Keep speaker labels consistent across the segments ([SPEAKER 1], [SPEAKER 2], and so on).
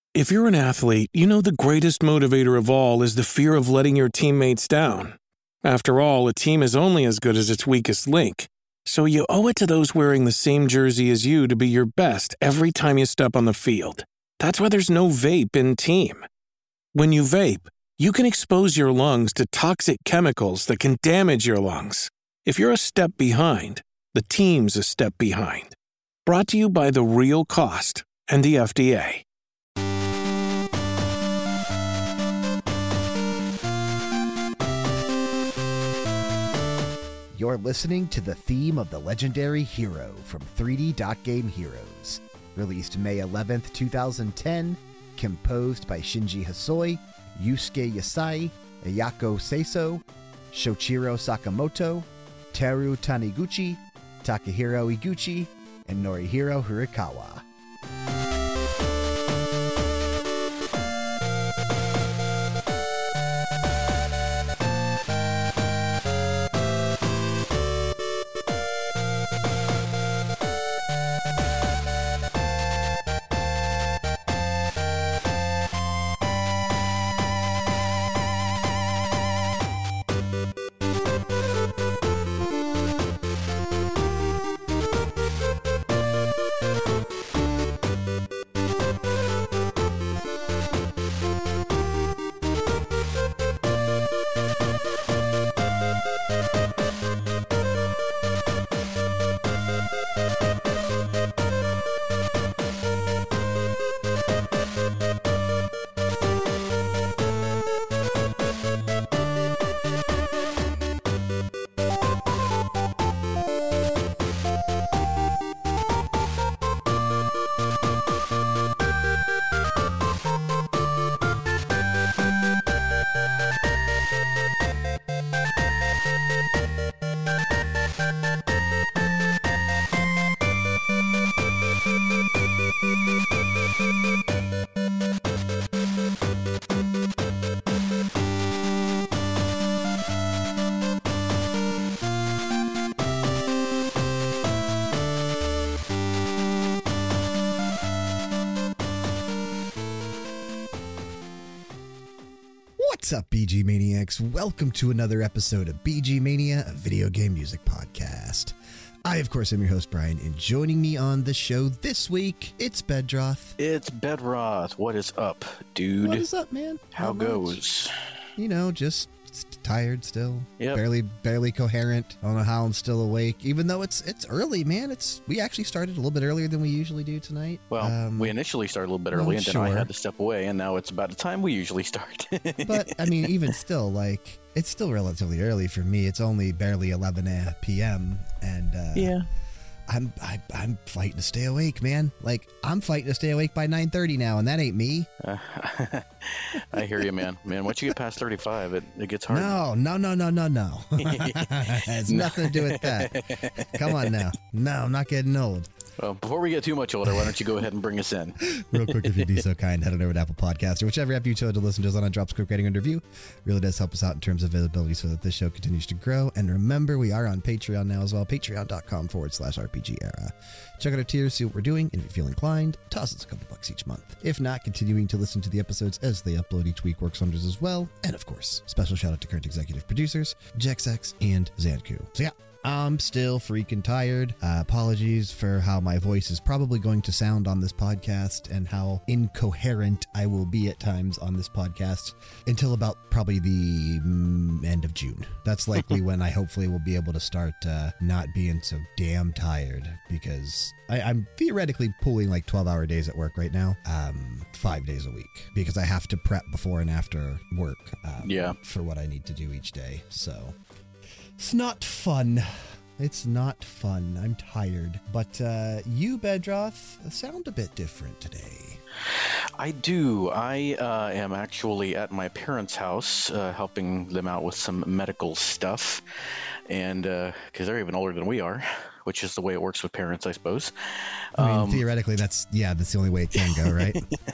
[SPEAKER 1] If you're an athlete, you know the greatest motivator of all is the fear of letting your teammates down. After all, a team is only as good as its weakest link. So you owe it to those wearing the same jersey as you to be your best every time you step on the field. That's why there's no vape in team. When you vape, you can expose your lungs to toxic chemicals that can damage your lungs. If you're a step behind, the team's a step behind. Brought to you by The Real Cost and the FDA.
[SPEAKER 2] You're listening to the theme of the legendary Hero from 3D Dot Game Heroes. Released May 11th, 2010, composed by Shinji Hasoi, Yusuke Yasai, Ayako Seiso, Shoichiro Sakamoto, Teru Taniguchi, Takahiro Iguchi, and Norihiro Hirakawa. What's up, BG Maniacs? Welcome to another episode of BG Mania, a video game music podcast. I, of course, am your host, Brian, and joining me on the show this week, it's Bedroth.
[SPEAKER 3] It's Bedroth. What is up, dude?
[SPEAKER 2] What is up, man?
[SPEAKER 3] How goes?
[SPEAKER 2] You know, just tired still.
[SPEAKER 3] Yep.
[SPEAKER 2] Barely coherent. I don't know how I'm still awake, even though it's early, man. We actually started a little bit earlier than we usually do tonight.
[SPEAKER 3] Well, we initially started a little bit early, and then I had to step away, and now it's about the time we usually start.
[SPEAKER 2] But, I mean, even still, like, it's still relatively early for me. It's only barely 11 p.m., and
[SPEAKER 3] yeah.
[SPEAKER 2] I'm fighting to stay awake, man. Like, I'm fighting to stay awake by 9:30 now, and that ain't me.
[SPEAKER 3] I hear you, man. Man, once you get past 35, it gets hard.
[SPEAKER 2] No. It has nothing to do with that. Come on now. No, I'm not getting old.
[SPEAKER 3] Well, before we get too much older, why don't you go ahead and bring us in?
[SPEAKER 2] Real quick, if you'd be so kind, head on over to Apple Podcasts or whichever app you chose to listen to us on, drop a quick rating and review. Really does help us out in terms of visibility so that this show continues to grow. And remember, we are on Patreon now as well, patreon.com/RPG Era. Check out our tiers, see what we're doing, and if you feel inclined, toss us a couple bucks each month. If not, continuing to listen to the episodes as they upload each week works wonders as well. And of course, special shout out to current executive producers, JexX and Zanku. So yeah, I'm still freaking tired. Apologies for how my voice is probably going to sound on this podcast and how incoherent I will be at times on this podcast until about probably the end of June. That's likely when I hopefully will be able to start not being so damn tired, because I'm theoretically pulling like 12-hour days at work right now, 5 days a week, because I have to prep before and after work for what I need to do each day. So it's not fun. It's not fun. I'm tired. But you, Bedroth, sound a bit different today.
[SPEAKER 3] I do. I am actually at my parents' house helping them out with some medical stuff. And because they're even older than we are, which is the way it works with parents, I suppose.
[SPEAKER 2] I mean, theoretically, that's the only way it can go, right?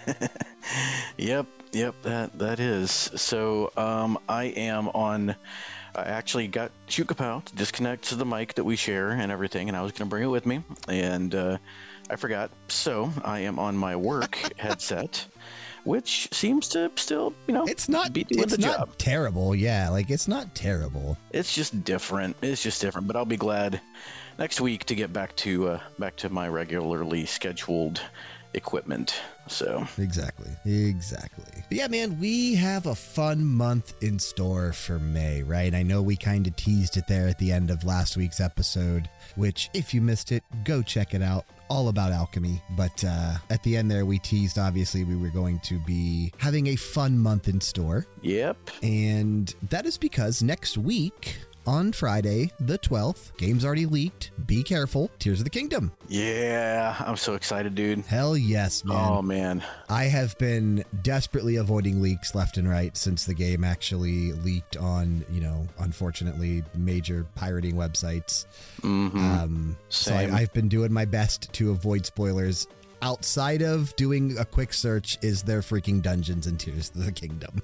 [SPEAKER 3] Yep, that is. So I am on... I actually got Shukapow to disconnect to the mic that we share and everything, and I was going to bring it with me, and I forgot. So I am on my work headset which seems to still,
[SPEAKER 2] it's not
[SPEAKER 3] be doing the job.
[SPEAKER 2] Terrible. Yeah, like it's not terrible.
[SPEAKER 3] It's just different. But I'll be glad next week to get back to my regularly scheduled equipment. So
[SPEAKER 2] exactly. But yeah, man, we have a fun month in store for May, right? I know we kind of teased it there at the end of last week's episode, which if you missed it, go check it out. All about alchemy. But at the end there, we teased, obviously, we were going to be having a fun month in store.
[SPEAKER 3] Yep.
[SPEAKER 2] And that is because next week, on Friday, the 12th, game's already leaked. Be careful. Tears of the Kingdom.
[SPEAKER 3] Yeah, I'm so excited, dude.
[SPEAKER 2] Hell yes, man.
[SPEAKER 3] Oh, man.
[SPEAKER 2] I have been desperately avoiding leaks left and right since the game actually leaked on, unfortunately, major pirating websites.
[SPEAKER 3] Mm-hmm.
[SPEAKER 2] So I've been doing my best to avoid spoilers. Outside of doing a quick search, is there freaking dungeons in Tears of the Kingdom?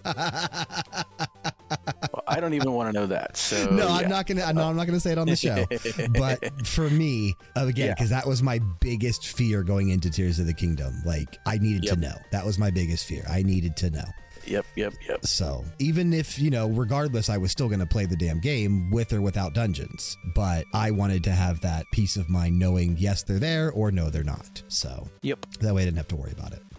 [SPEAKER 3] Well, I don't even want to know that. So
[SPEAKER 2] no,
[SPEAKER 3] yeah.
[SPEAKER 2] I'm not gonna say it on the show. But for me, again, because that was my biggest fear going into Tears of the Kingdom. Like I needed to know. That was my biggest fear. I needed to know.
[SPEAKER 3] Yep.
[SPEAKER 2] So even if, regardless, I was still going to play the damn game with or without dungeons. But I wanted to have that peace of mind knowing, yes, they're there or no, they're not. So
[SPEAKER 3] yep.
[SPEAKER 2] That way I didn't have to worry about it.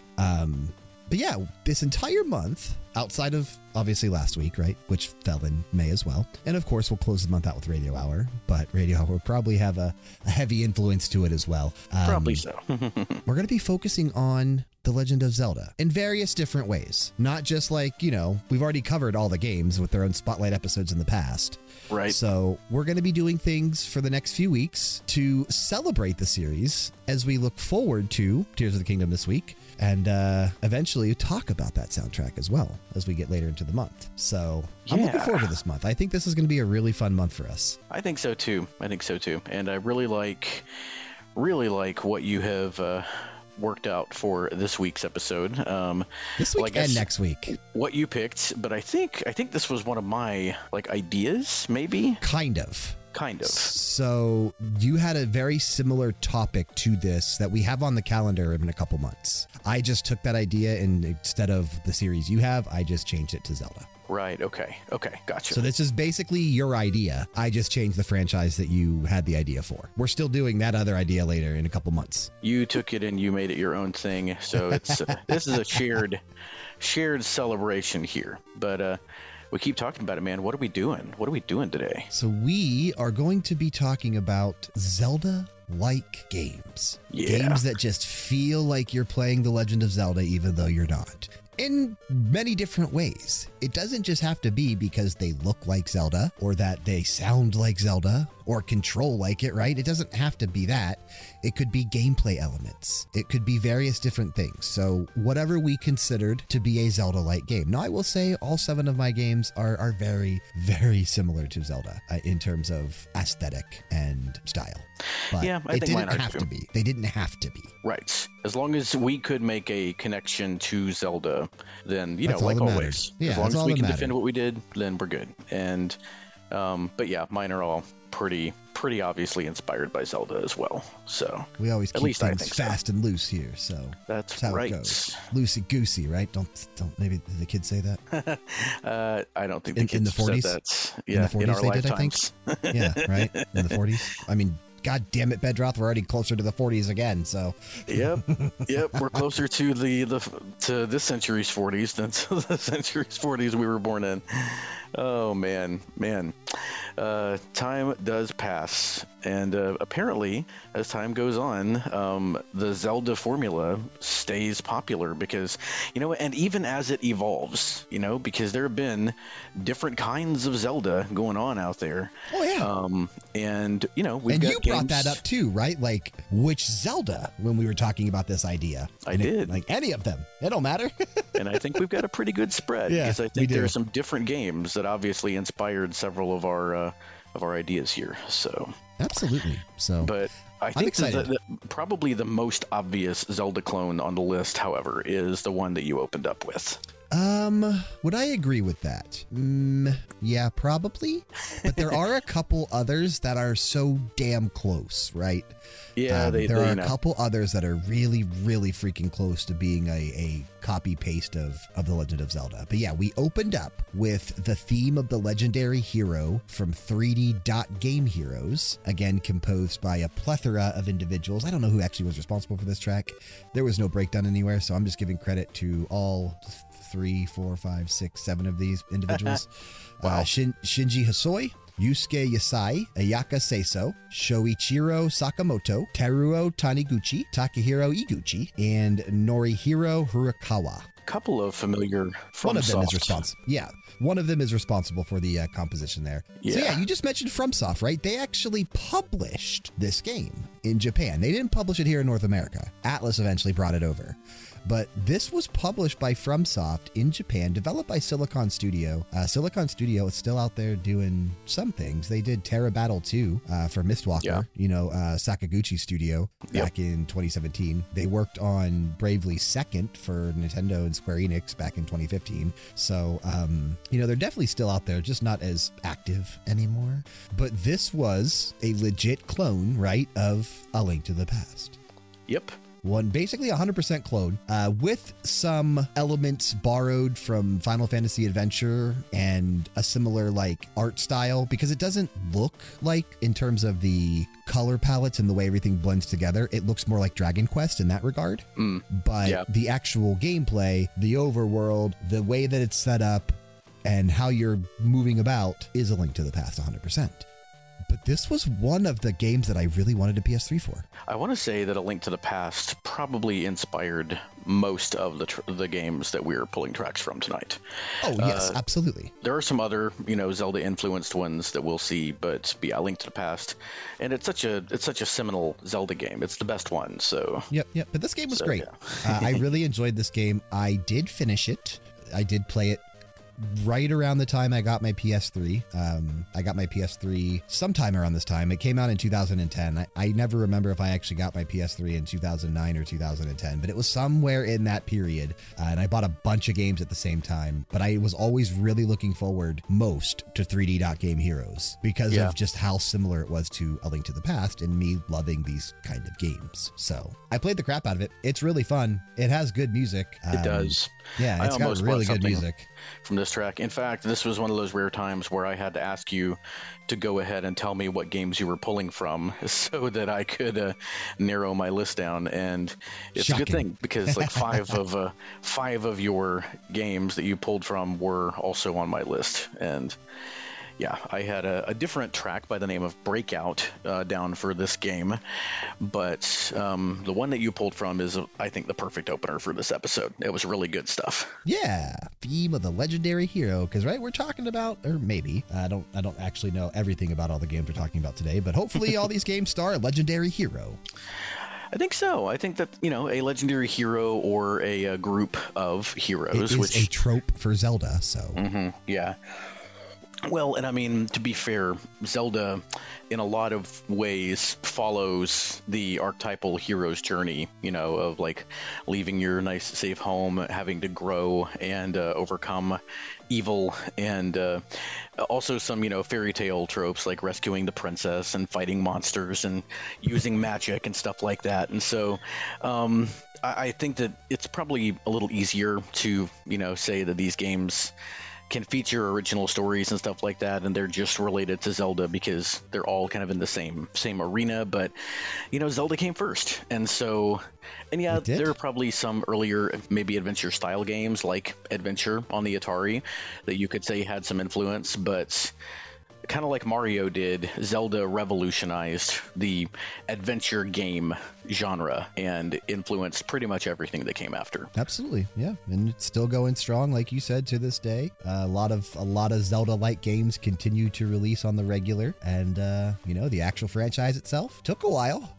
[SPEAKER 2] But yeah, this entire month, outside of obviously last week, right, which fell in May as well. And of course, we'll close the month out with Radio Hour, but Radio Hour will probably have a heavy influence to it as well.
[SPEAKER 3] Probably so.
[SPEAKER 2] We're going to be focusing on The Legend of Zelda in various different ways. Not just like, we've already covered all the games with their own spotlight episodes in the past.
[SPEAKER 3] Right.
[SPEAKER 2] So we're going to be doing things for the next few weeks to celebrate the series as we look forward to Tears of the Kingdom this week. And eventually talk about that soundtrack as well as we get later into the month. So I'm looking forward to this month. I think this is going to be a really fun month for us.
[SPEAKER 3] I think so too. And I really like what you have worked out for this week's episode.
[SPEAKER 2] This week and next week.
[SPEAKER 3] What you picked, but I think this was one of my ideas, maybe.
[SPEAKER 2] Kind of.
[SPEAKER 3] So
[SPEAKER 2] you had a very similar topic to this that we have on the calendar in a couple months. I just took that idea and instead of the series you have, I just changed it to Zelda.
[SPEAKER 3] Right. Okay. Gotcha.
[SPEAKER 2] So this is basically your idea. I just changed the franchise that you had the idea for. We're still doing that other idea later in a couple months.
[SPEAKER 3] You took it and you made it your own thing. So it's this is a shared celebration here. But we keep talking about it, man. What are we doing? What are we doing today?
[SPEAKER 2] So we are going to be talking about Zelda-like games.
[SPEAKER 3] Yeah.
[SPEAKER 2] Games that just feel like you're playing The Legend of Zelda even though you're not. In many different ways. It doesn't just have to be because they look like Zelda or that they sound like Zelda or control like it, right? It doesn't have to be that. It could be gameplay elements. It could be various different things. So whatever we considered to be a Zelda-like game. Now, I will say all 7 of my games are very, very similar to Zelda in terms of aesthetic and style. But
[SPEAKER 3] yeah, I
[SPEAKER 2] it
[SPEAKER 3] think mine
[SPEAKER 2] didn't
[SPEAKER 3] are
[SPEAKER 2] have
[SPEAKER 3] too.
[SPEAKER 2] to be. They didn't have to be.
[SPEAKER 3] Right. As long as we could make a connection to Zelda, then,
[SPEAKER 2] That's all
[SPEAKER 3] like
[SPEAKER 2] that
[SPEAKER 3] always.
[SPEAKER 2] matters. Yeah,
[SPEAKER 3] as long
[SPEAKER 2] that's
[SPEAKER 3] as
[SPEAKER 2] all
[SPEAKER 3] we
[SPEAKER 2] that
[SPEAKER 3] can
[SPEAKER 2] matters.
[SPEAKER 3] defend what we did, then we're good. And, but yeah, mine are all pretty obviously inspired by Zelda as well. So
[SPEAKER 2] We always
[SPEAKER 3] At
[SPEAKER 2] keep
[SPEAKER 3] least I
[SPEAKER 2] things
[SPEAKER 3] think so.
[SPEAKER 2] fast and loose here, so
[SPEAKER 3] that's
[SPEAKER 2] how
[SPEAKER 3] right.
[SPEAKER 2] it goes. Loosey goosey, right? Don't maybe did the kids say that?
[SPEAKER 3] I don't think the
[SPEAKER 2] In
[SPEAKER 3] kids
[SPEAKER 2] the 40s?
[SPEAKER 3] said that.
[SPEAKER 2] In
[SPEAKER 3] Yeah,
[SPEAKER 2] the 40s
[SPEAKER 3] in our
[SPEAKER 2] they did, I think.
[SPEAKER 3] lifetimes.
[SPEAKER 2] Yeah, right? In the 40s. I mean, God damn it, Bedroth, we're already closer to the 40s again, so.
[SPEAKER 3] Yep. We're closer to to this century's 40s than to the century's 40s we were born in. Oh man. Time does pass, and apparently, as time goes on, the Zelda formula stays popular because, and even as it evolves, because there have been different kinds of Zelda going on out there.
[SPEAKER 2] Oh yeah.
[SPEAKER 3] And we've
[SPEAKER 2] and
[SPEAKER 3] got
[SPEAKER 2] you brought
[SPEAKER 3] games-
[SPEAKER 2] that up too, right? Like which Zelda when we were talking about this idea?
[SPEAKER 3] I
[SPEAKER 2] And
[SPEAKER 3] did.
[SPEAKER 2] like any of them. It don't matter.
[SPEAKER 3] And I think we've got a pretty good spread
[SPEAKER 2] Yeah,
[SPEAKER 3] because I
[SPEAKER 2] we
[SPEAKER 3] think there
[SPEAKER 2] do.
[SPEAKER 3] are some different games that obviously inspired several of our ideas here. So,
[SPEAKER 2] Absolutely. So
[SPEAKER 3] but I think
[SPEAKER 2] excited.
[SPEAKER 3] probably the most obvious Zelda clone on the list, however, is the one that you opened up with.
[SPEAKER 2] Would I agree with that? Yeah, probably. But there are a couple others that are so damn close, right?
[SPEAKER 3] Yeah,
[SPEAKER 2] there are a couple others that are really, really freaking close to being a copy paste of The Legend of Zelda. But yeah, we opened up with the theme of the legendary hero from 3D Game Heroes, again composed by a plethora of individuals. I don't know who actually was responsible for this track. There was no breakdown anywhere, so I'm just giving credit to all 3, 4, 5, 6, 7 of these individuals.
[SPEAKER 3] Wow.
[SPEAKER 2] Shinji Hosoi, Yusuke Yasai, Ayaka Seiso, Shoichiro Sakamoto, Teruo Taniguchi, Takahiro Iguchi, and Norihiro Hirakawa.
[SPEAKER 3] Couple of familiar FromSoft.
[SPEAKER 2] One of them is responsible. Yeah, one of them is responsible for the composition there.
[SPEAKER 3] Yeah.
[SPEAKER 2] So yeah, you just mentioned FromSoft, right? They actually published this game in Japan. They didn't publish it here in North America. Atlas eventually brought it over. But this was published by FromSoft in Japan, developed by Silicon Studio. Silicon Studio is still out there doing some things. They did Terra Battle 2 for Mistwalker, Sakaguchi Studio back in 2017. They worked on Bravely Second for Nintendo and Square Enix back in 2015. So, they're definitely still out there, just not as active anymore. But this was a legit clone, right, of A Link to the Past.
[SPEAKER 3] Yep.
[SPEAKER 2] Basically 100% clone, with some elements borrowed from Final Fantasy Adventure and a similar art style, because it doesn't look like, in terms of the color palettes and the way everything blends together, it looks more like Dragon Quest in that regard. But the actual gameplay, the overworld, the way that it's set up, and how you're moving about is A Link to the Past 100%. But this was one of the games that I really wanted a PS3 for.
[SPEAKER 3] I want to say that A Link to the Past probably inspired most of the games that we're pulling tracks from tonight.
[SPEAKER 2] Oh, yes, absolutely.
[SPEAKER 3] There are some other, Zelda-influenced ones that we'll see, but yeah, A Link to the Past. And it's such a seminal Zelda game. It's the best one, so... Yep.
[SPEAKER 2] But this game was great. Yeah. I really enjoyed this game. I did finish it. I did play it right around the time I got my PS3. I got my PS3 sometime around this time. It came out in 2010. I never remember if I actually got my PS3 in 2009 or 2010, but it was somewhere in that period. And I bought a bunch of games at the same time, but I was always really looking forward most to 3D Game Heroes because of just how similar it was to A Link to the Past and me loving these kind of games. So I played the crap out of it. It's really fun. It has good music.
[SPEAKER 3] It does.
[SPEAKER 2] Yeah, it's got really good music.
[SPEAKER 3] From this track. In fact, this was one of those rare times where I had to ask you to go ahead and tell me what games you were pulling from so that I could narrow my list down. And it's a good thing because five of your games that you pulled from were also on my list. And yeah, I had a different track by the name of Breakout down for this game, but the one that you pulled from is, I think, the perfect opener for this episode. It was really good stuff.
[SPEAKER 2] Yeah, theme of the legendary hero, because we're talking about, or maybe I don't actually know everything about all the games we're talking about today, but hopefully all these games star a legendary hero.
[SPEAKER 3] I think so. I think that, a legendary hero or a group of heroes.
[SPEAKER 2] It is a trope for Zelda, so.
[SPEAKER 3] Yeah. Well, and I mean, to be fair, Zelda, in a lot of ways, follows the archetypal hero's journey, of leaving your nice, safe home, having to grow and overcome evil, and also some, fairy tale tropes like rescuing the princess and fighting monsters and using magic and stuff like that. And so I think that it's probably a little easier to, say that these games can feature original stories and stuff like that, and they're just related to Zelda because they're all kind of in the same arena. But Zelda came first, and there are probably some earlier maybe adventure style games like Adventure on the Atari that you could say had some influence, but kind of like Mario did, Zelda revolutionized the adventure game genre and influenced pretty much everything that came after.
[SPEAKER 2] Absolutely, yeah, and it's still going strong, like you said, to this day. A lot of Zelda-like games continue to release on the regular, and the actual franchise itself took a while.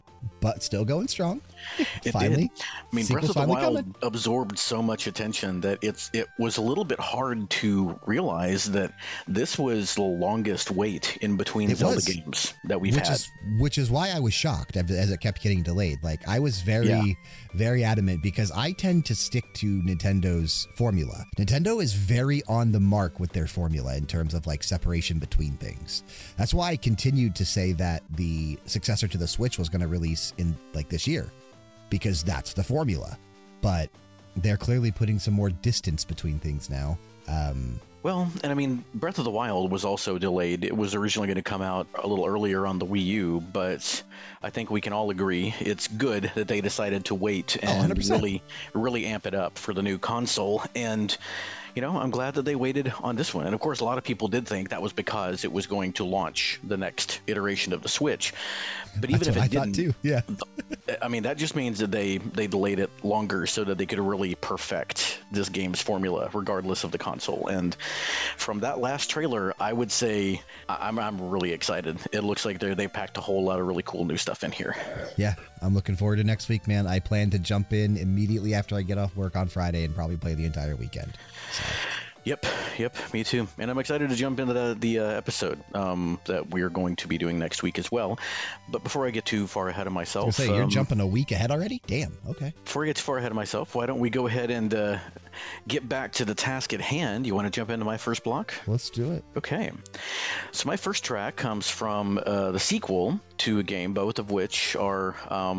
[SPEAKER 2] but still going strong.
[SPEAKER 3] It
[SPEAKER 2] Finally,
[SPEAKER 3] did. I mean, Breath
[SPEAKER 2] sequel's
[SPEAKER 3] of the
[SPEAKER 2] finally
[SPEAKER 3] Wild
[SPEAKER 2] coming.
[SPEAKER 3] absorbed so much attention that it was a little bit hard to realize that this was the longest wait in between
[SPEAKER 2] It
[SPEAKER 3] Zelda
[SPEAKER 2] was.
[SPEAKER 3] games that we've had.
[SPEAKER 2] Which is why I was shocked as it kept getting delayed. Like, I was very adamant because I tend to stick to Nintendo's formula. Nintendo is very on the mark with their formula in terms of like separation between things. That's why I continued to say that the successor to the Switch was going to release in like this year, because that's the formula. But they're clearly putting some more distance between things now.
[SPEAKER 3] Well, and I mean, Breath of the Wild was also delayed. It was originally going to come out a little earlier on the Wii U, but I think we can all agree it's good that they decided to wait and
[SPEAKER 2] 100%.
[SPEAKER 3] really amp it up for the new console. And, you know, I'm glad that they waited on this one. And of course, a lot of people did think that was because it was going to launch the next iteration of the Switch. But even if it didn't,
[SPEAKER 2] I thought too. Yeah.
[SPEAKER 3] I mean, that just means that they delayed it longer so that they could really perfect this game's formula, regardless of the console. And from that last trailer, I would say I'm really excited. It looks like they packed a whole lot of really cool new stuff in here.
[SPEAKER 2] Yeah, I'm looking forward to next week, man. I plan to jump in immediately after I get off work on Friday and probably play the entire weekend. So.
[SPEAKER 3] Yep, me too. And I'm excited to jump into the episode that we are going to be doing next week as well. But before I get too far ahead of myself...
[SPEAKER 2] I was gonna say, you're jumping a week ahead already? Damn, okay.
[SPEAKER 3] Before I get too far ahead of myself, why don't we go ahead and get back to the task at hand? You want to jump into my first block?
[SPEAKER 2] Let's do it.
[SPEAKER 3] Okay. So my first track comes from the sequel to a game, both of which are...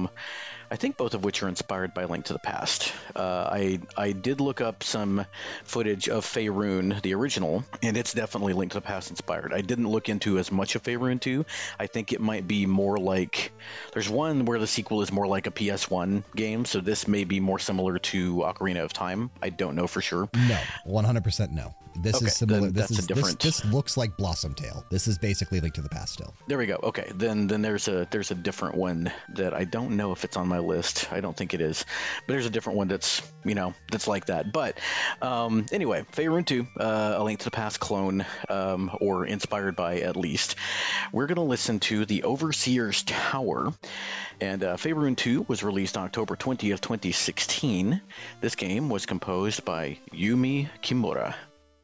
[SPEAKER 3] I think both of which are inspired by Link to the Past. I did look up some footage of Faerun, the original, and it's definitely Link to the Past inspired. I didn't look into as much of Faerun 2. I think it might be more like... There's one where the sequel is more like a PS1 game, so this may be more similar to Ocarina of Time. I don't know for sure.
[SPEAKER 2] No, 100% no. This is similar. This looks like Blossom Tale. This is basically Link to the Past still.
[SPEAKER 3] There we go. Okay, then there's a different one that I don't know if it's on my list. I don't think it is, but there's a different one that's like that. But anyway, Faerun 2, a Link to the Past clone, or inspired by at least. We're gonna listen to The Overseer's Tower, and Faerun 2 was released October 20th, 2016. This game was composed by Yumi Kimura.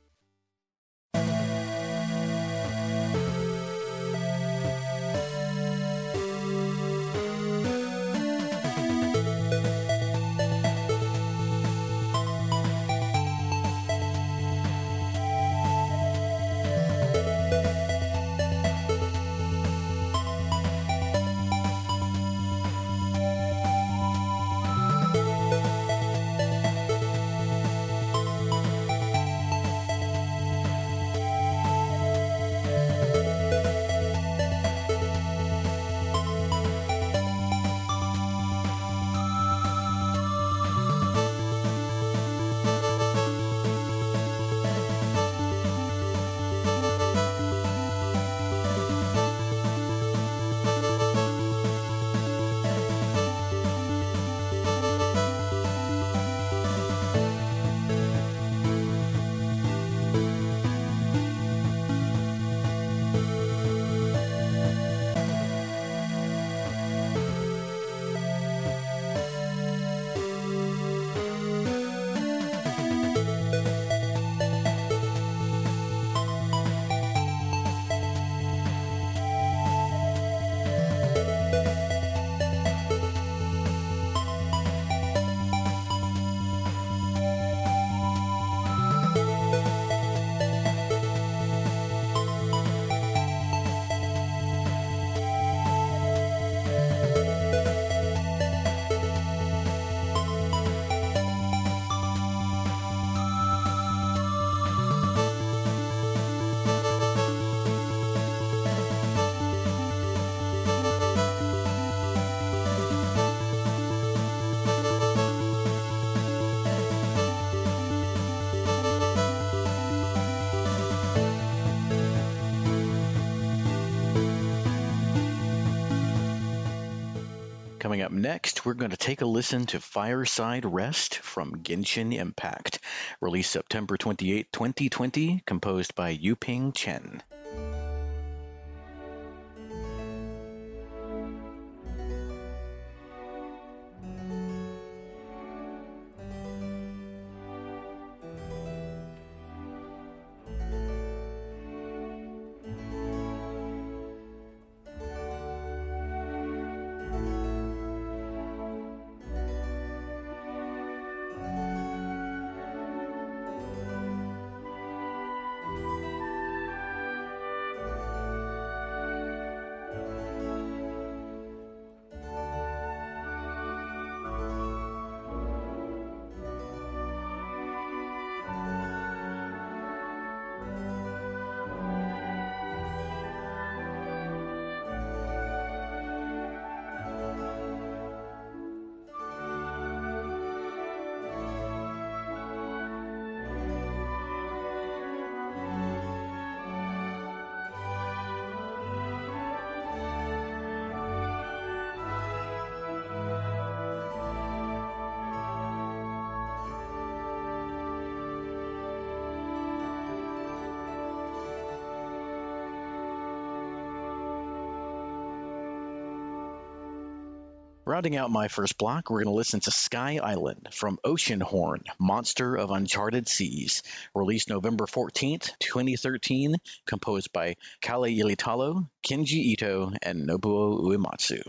[SPEAKER 3] Coming up next, we're going to take a listen to Fireside Rest from Genshin Impact, released September 28, 2020, composed by Yuping Chen. Rounding out my first block, we're going to listen to Sky Island from Oceanhorn, Monster of Uncharted Seas, released November 14th, 2013, composed by Kale Ilitalo, Kenji Ito, and Nobuo Uematsu.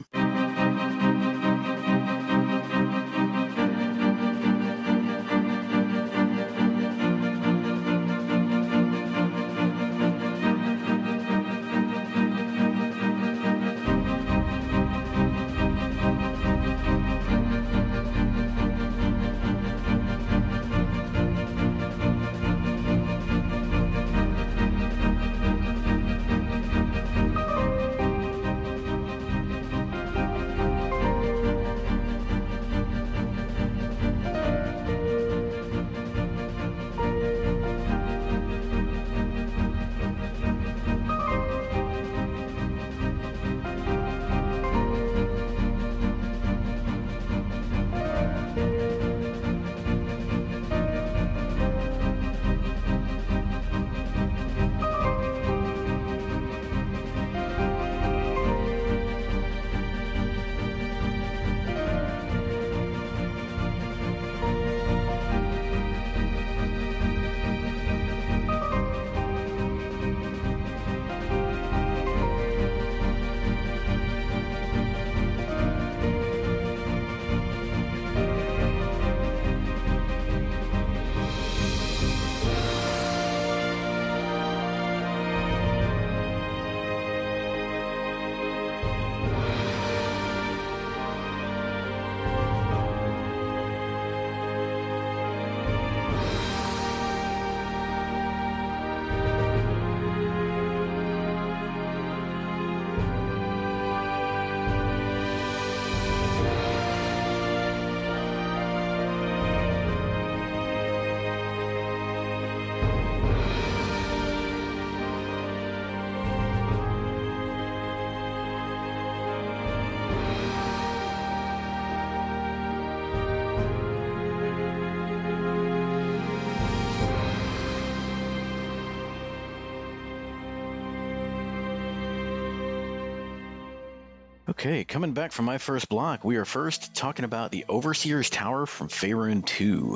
[SPEAKER 3] Okay, coming back from my first block, we are first talking about the Overseer's Tower from Faerun 2.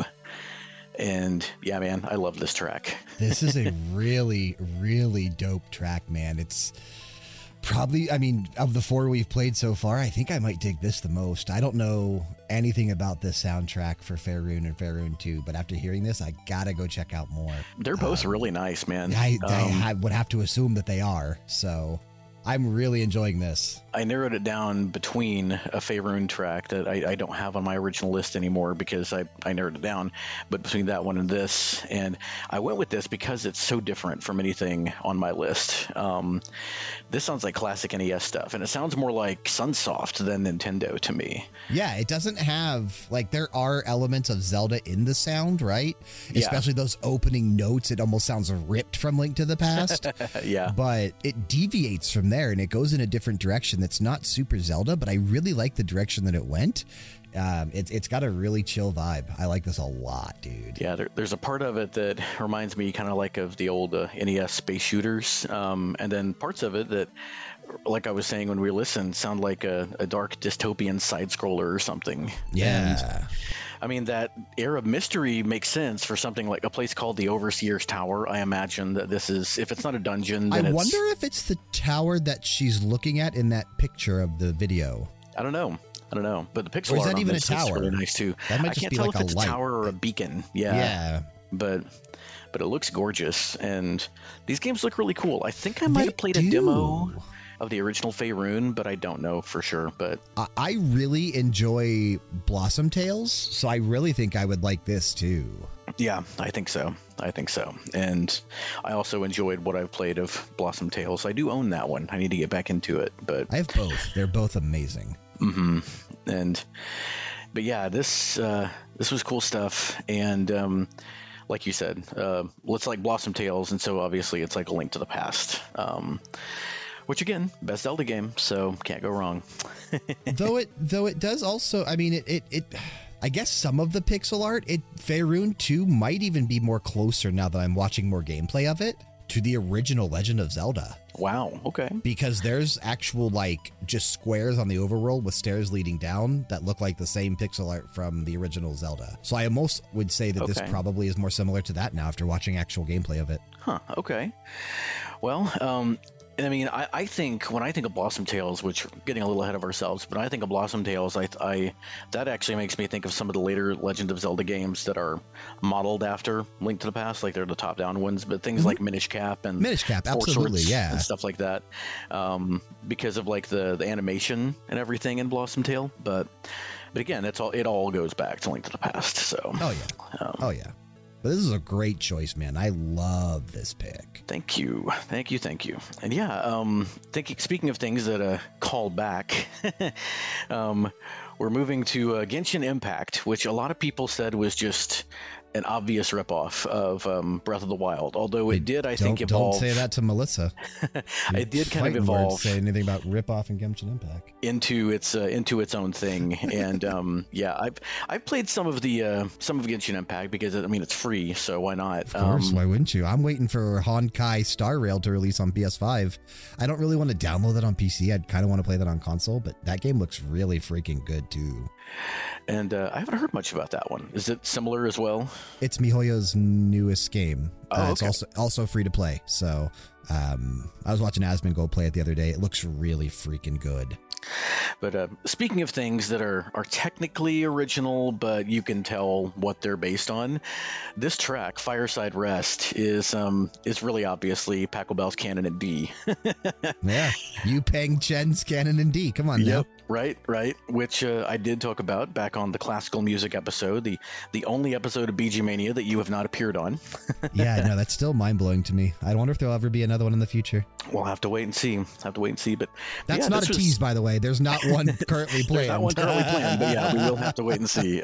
[SPEAKER 3] And yeah, man, I love this track.
[SPEAKER 2] This is a really, really dope track, man. It's probably, I mean, of the four we've played so far, I think I might dig this the most. I don't know anything about this soundtrack for Faerun and Faerun 2, but after hearing this, I gotta go check out more.
[SPEAKER 3] They're both really nice, man.
[SPEAKER 2] I would have to assume that they are, so I'm really enjoying this.
[SPEAKER 3] I narrowed it down between a Faerun track that I don't have on my original list anymore because I narrowed it down, but between that one and this, and I went with this because it's so different from anything on my list. This sounds like classic NES stuff, and it sounds more like Sunsoft than Nintendo to me.
[SPEAKER 2] Yeah, it doesn't have, like, there are elements of Zelda in the sound, right?
[SPEAKER 3] Yeah.
[SPEAKER 2] Especially those opening notes. It almost sounds ripped from Link to the Past.
[SPEAKER 3] Yeah.
[SPEAKER 2] But it deviates from there, and it goes in a different direction that's not super Zelda, but I really like the direction that it went. It's got a really chill vibe. I like this a lot, dude.
[SPEAKER 3] Yeah, there's a part of it that reminds me kind of like of the old NES space shooters, and then parts of it that, like I was saying when we listened, sound like a dark dystopian side-scroller or something.
[SPEAKER 2] Yeah.
[SPEAKER 3] And, I mean, that air of mystery makes sense for something like a place called the Overseer's Tower. I imagine that this is, if it's not a dungeon, then
[SPEAKER 2] I wonder if it's the tower that she's looking at in that picture of the video.
[SPEAKER 3] I don't know, but the pixel
[SPEAKER 2] Or is
[SPEAKER 3] art
[SPEAKER 2] that
[SPEAKER 3] on
[SPEAKER 2] even a
[SPEAKER 3] this is
[SPEAKER 2] tower?
[SPEAKER 3] really nice too.
[SPEAKER 2] That might
[SPEAKER 3] I
[SPEAKER 2] just
[SPEAKER 3] can't
[SPEAKER 2] be
[SPEAKER 3] tell
[SPEAKER 2] like
[SPEAKER 3] if it's
[SPEAKER 2] a
[SPEAKER 3] a
[SPEAKER 2] light.
[SPEAKER 3] tower or a beacon. Yeah. But it looks gorgeous, and these games look really cool. I think I might have played a demo of the original Faerun, but I don't know for sure. But
[SPEAKER 2] I really enjoy Blossom Tales, so I really think I would like this too.
[SPEAKER 3] yeah, I think so. And I also enjoyed what I've played of Blossom Tales. I do own that one. I need to get back into it, but
[SPEAKER 2] I have both. They're both amazing.
[SPEAKER 3] But yeah, this was cool stuff, and like you said, it's like Blossom Tales, and so obviously it's like a Link to the Past. Which again, best Zelda game, so can't go wrong.
[SPEAKER 2] though it does also, I mean, it I guess some of the pixel art, Faerun 2 might even be more closer now that I'm watching more gameplay of it. to the original Legend of Zelda.
[SPEAKER 3] Wow. Okay.
[SPEAKER 2] Because there's actual, like, just squares on the overworld with stairs leading down that look like the same pixel art from the original Zelda. So I almost would say that this probably is more similar to that now after watching actual gameplay of it.
[SPEAKER 3] Huh. Okay. Well, I mean, I think when I think of Blossom Tales, which we're getting a little ahead of ourselves, but when I think of Blossom Tales, that actually makes me think of some of the later Legend of Zelda games that are modeled after Link to the Past, like they're the top-down ones, but things like Minish Cap and
[SPEAKER 2] Four Swords
[SPEAKER 3] and stuff like that, because of like the animation and everything in Blossom Tale. But again, it all goes back to Link to the Past. So
[SPEAKER 2] oh yeah. But this is a great choice, man. I love this pick.
[SPEAKER 3] Thank you. And yeah, speaking of things that call back, we're moving to Genshin Impact, which a lot of people said was just an obvious ripoff of Breath of the Wild. Although it did, I think, evolve.
[SPEAKER 2] Don't say that to Melissa.
[SPEAKER 3] It did kind of evolve.
[SPEAKER 2] Say anything about ripoff and Genshin Impact
[SPEAKER 3] into its own thing. And yeah, I've played some of Genshin Impact because I mean it's free, so why not?
[SPEAKER 2] Of course, why wouldn't you? I'm waiting for Honkai Star Rail to release on PS5. I don't really want to download that on PC. I'd kind of want to play that on console, but that game looks really freaking good too.
[SPEAKER 3] And I haven't heard much about that one. Is it similar as well?
[SPEAKER 2] It's MiHoYo's newest game.
[SPEAKER 3] Okay.
[SPEAKER 2] It's also free to play. So I was watching Asmongold play it the other day. It looks really freaking good.
[SPEAKER 3] But speaking of things that are technically original, but you can tell what they're based on, this track, Fireside Rest, is really obviously Pachelbel's Bell's Canon in D.
[SPEAKER 2] Yeah, Yu-Peng Chen's Canon in D. Come on now.
[SPEAKER 3] Yep, right. Which I did talk about back on the classical music episode, the only episode of BG Mania that you have not appeared on.
[SPEAKER 2] Yeah, no, that's still mind-blowing to me. I wonder if there'll ever be another one in the future.
[SPEAKER 3] We'll have to wait and see. But
[SPEAKER 2] that's not a tease, by the way. There's not one currently planned.
[SPEAKER 3] There's not one currently planned, but yeah, we will have to wait and see.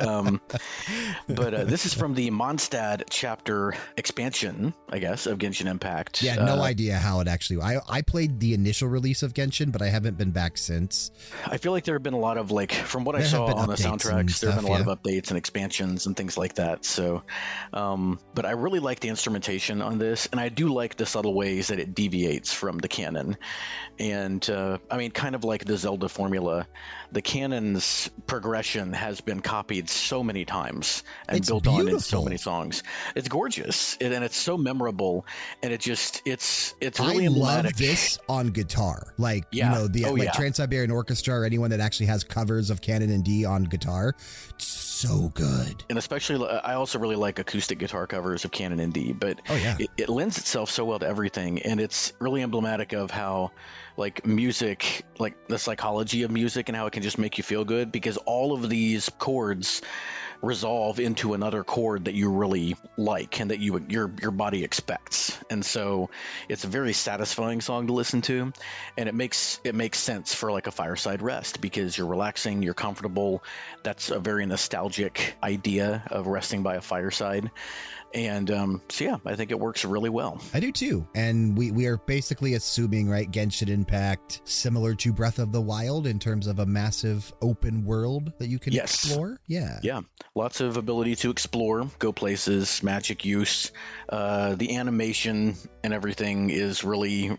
[SPEAKER 3] But this is from the Mondstadt chapter expansion, I guess, of Genshin Impact.
[SPEAKER 2] Yeah, no idea how it actually... I played the initial release of Genshin, but I haven't been back since.
[SPEAKER 3] I feel like there have been a lot of, like, from what I saw on the soundtracks, there have been a lot of updates and expansions and things like that. So, but I really like the instrumentation on this, and I do like the subtle ways that it deviates from the canon. And, I mean, kind of like the Zelda formula, the canon's progression has been copied so many times and built on in so many songs. It's gorgeous, and it's so memorable, and it's really emblematic.
[SPEAKER 2] I love this on guitar. Like, you know, Trans-Siberian Orchestra or anyone that actually has covers of Canon in D on guitar. It's so good.
[SPEAKER 3] And especially, I also really like acoustic guitar covers of Canon in D, but it lends itself so well to everything, and it's really emblematic of how, like, music, like the psychology of music and how it can just make you feel good, because all of these chords resolve into another chord that you really like and that your body expects. And so it's a very satisfying song to listen to, and it makes sense for like a fireside rest because you're relaxing, you're comfortable. That's a very nostalgic idea of resting by a fireside. And so yeah, I think it works really well.
[SPEAKER 2] I do too. And we are basically assuming, right, Genshin Impact similar to Breath of the Wild in terms of a massive open world that you can explore. Yeah, lots of ability to explore, go places, magic use. The animation and everything is really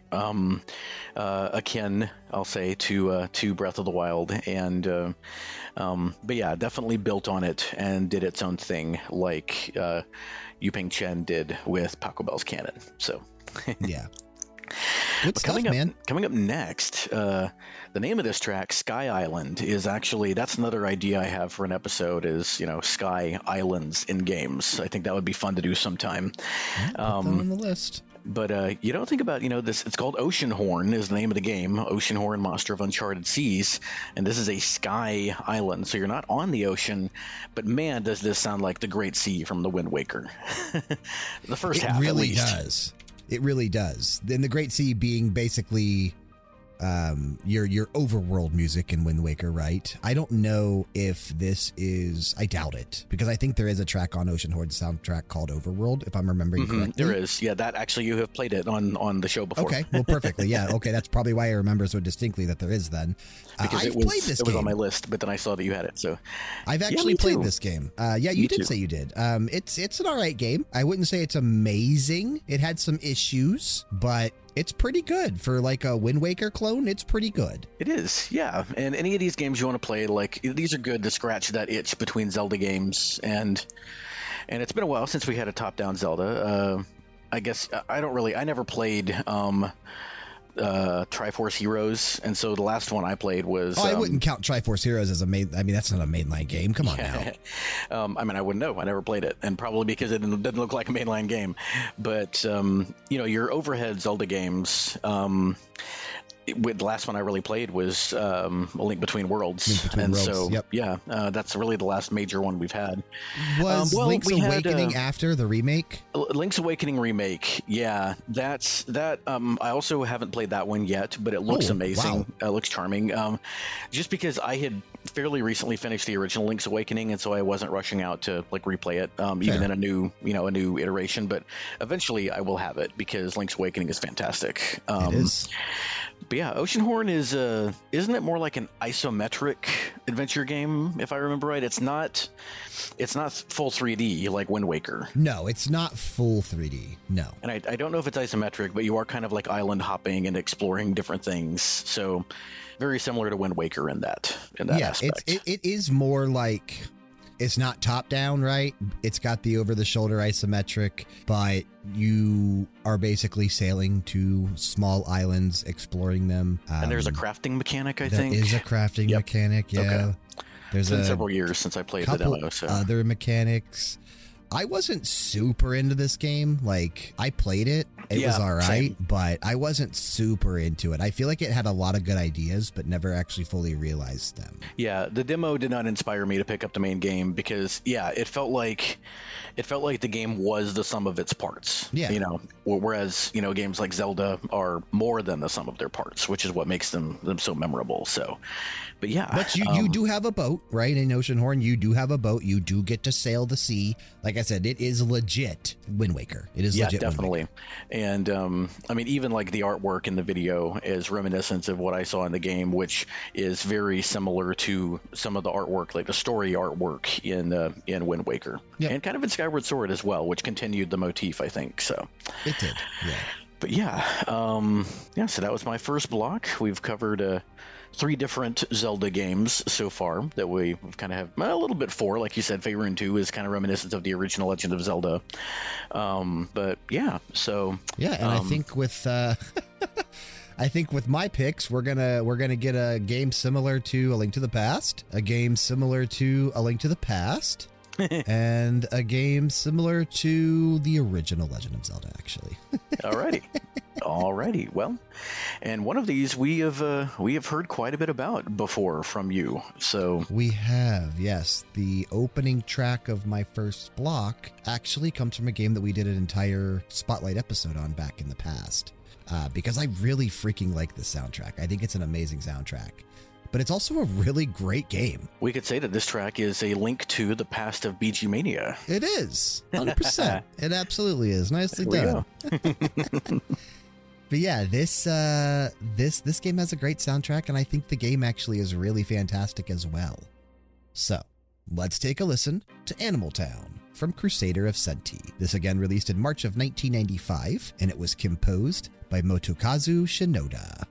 [SPEAKER 2] akin, I'll say, to Breath of the Wild. And but yeah, definitely built on it and did its own thing, like Yu-Peng Chen did with Pachelbel's Bell's Canon. So yeah. Good stuff, man.
[SPEAKER 3] Coming up next, the name of this track, Sky Island, is actually, that's another idea I have for an episode, is, you know, Sky Islands in games. I think that would be fun to do sometime.
[SPEAKER 2] Put that on the list.
[SPEAKER 3] But you don't think about, you know, this, it's called Oceanhorn is the name of the game, Oceanhorn, Monster of Uncharted Seas, and this is a sky island, so you're not on the ocean, but man, does this sound like the Great Sea from the Wind Waker. The first half,
[SPEAKER 2] really
[SPEAKER 3] at least.
[SPEAKER 2] Does. It really does. Then the Great Sea being basically your overworld music in Wind Waker, right? I don't know if this is. I doubt it, because I think there is a track on Oceanhorn's soundtrack called Overworld, if I'm remembering correctly.
[SPEAKER 3] There is. Yeah, that actually you have played it on the show before.
[SPEAKER 2] Okay, well, perfectly. Yeah, okay, that's probably why I remember so distinctly that there is then.
[SPEAKER 3] Because
[SPEAKER 2] I've played this game.
[SPEAKER 3] It was on my list, but then I saw that you had it. So
[SPEAKER 2] I've actually played this game. You did
[SPEAKER 3] too.
[SPEAKER 2] say you did. It's an all right game. I wouldn't say it's amazing. It had some issues, but it's pretty good for like a Wind Waker clone. It's pretty good.
[SPEAKER 3] It is, yeah. And any of these games you want to play, like these are good to scratch that itch between Zelda games. And it's been a while since we had a top-down Zelda. I guess I never played Triforce Heroes, and so the last one I played was.
[SPEAKER 2] I wouldn't count Triforce Heroes as a main. I mean, that's not a mainline game. Come on now.
[SPEAKER 3] I wouldn't know. I never played it, and probably because it didn't look like a mainline game. But your overhead Zelda games. The last one I really played was A Link Between Worlds. So yeah, that's really the last major one we've had.
[SPEAKER 2] Was Link's Awakening after the remake?
[SPEAKER 3] Link's Awakening remake, yeah. That. I also haven't played that one yet, but it looks amazing.
[SPEAKER 2] Wow.
[SPEAKER 3] It looks charming. Just because I had fairly recently finished the original Link's Awakening, and so I wasn't rushing out to like replay it, even in a new iteration. But eventually, I will have it because Link's Awakening is fantastic.
[SPEAKER 2] It is.
[SPEAKER 3] But yeah, Oceanhorn is isn't it more like an isometric adventure game, if I remember right? It's not full 3D like Wind Waker.
[SPEAKER 2] No, it's not full 3D. No.
[SPEAKER 3] And I don't know if it's isometric, but you are kind of like island hopping and exploring different things. So very similar to Wind Waker in that aspect.
[SPEAKER 2] It is more like, it's not top down, right? It's got the over the shoulder isometric, but you are basically sailing to small islands, exploring them.
[SPEAKER 3] And there's a crafting mechanic, I think.
[SPEAKER 2] There is a crafting mechanic, yeah.
[SPEAKER 3] Okay.
[SPEAKER 2] There's
[SPEAKER 3] been several years since I played the demo. So
[SPEAKER 2] other mechanics. I wasn't super into this game. Like, I played it. It was all right,
[SPEAKER 3] same.
[SPEAKER 2] but I wasn't super into it. I feel like it had a lot of good ideas, but never actually fully realized them.
[SPEAKER 3] Yeah, the demo did not inspire me to pick up the main game because, it felt like the game was the sum of its parts.
[SPEAKER 2] Yeah.
[SPEAKER 3] Whereas, games like Zelda are more than the sum of their parts, which is what makes them so memorable. So, but yeah.
[SPEAKER 2] But you do have a boat, right? In Oceanhorn, you do have a boat. You do get to sail the sea. Like I said, it is legit Wind Waker. It is legit
[SPEAKER 3] definitely.
[SPEAKER 2] Wind Waker.
[SPEAKER 3] And even like the artwork in the video is reminiscent of what I saw in the game, which is very similar to some of the artwork, like the story artwork in Wind Waker, and kind of in Skyward Sword as well, which continued the motif, I think. So
[SPEAKER 2] it did, yeah.
[SPEAKER 3] But so that was my first block. We've covered 3 different Zelda games so far that we've kind of have a little bit 4, like you said. Favorite 2 is kind of reminiscent of the original Legend of Zelda. But yeah, so
[SPEAKER 2] yeah, and I think with with my picks, we're gonna get a game similar to A Link to the Past, a game similar to A Link to the Past. And a game similar to the original Legend of Zelda, actually.
[SPEAKER 3] Alrighty. Well, and one of these we have heard quite a bit about before from you. So
[SPEAKER 2] we have, yes. The opening track of my first block actually comes from a game that we did an entire Spotlight episode on back in the past. Because I really freaking like the soundtrack. I think it's an amazing soundtrack. But it's also a really great game.
[SPEAKER 3] We could say that this track is a link to the past of BG Mania.
[SPEAKER 2] It is, 100%. It absolutely is. Nicely done. But yeah, this game has a great soundtrack, and I think the game actually is really fantastic as well. So, let's take a listen to Animal Town from Crusader of Senti. This again released in March of 1995, and it was composed by Motokazu Shinoda.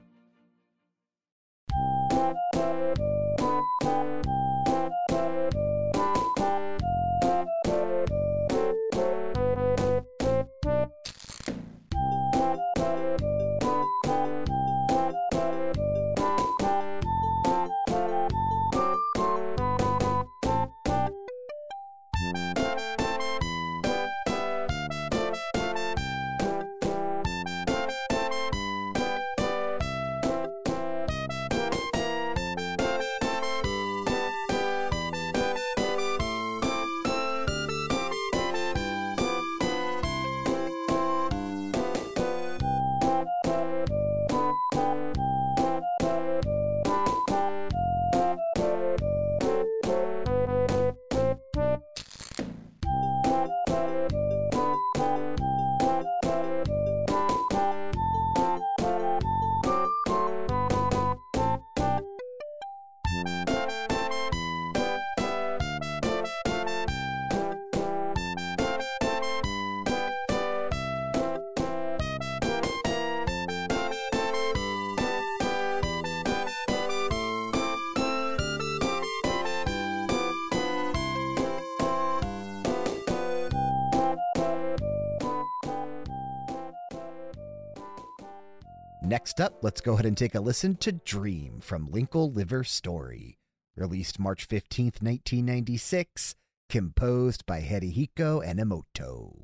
[SPEAKER 2] Next up, let's go ahead and take a listen to Dream from Linkle Liver Story. Released March 15th, 1996, composed by Herihiko Enomoto.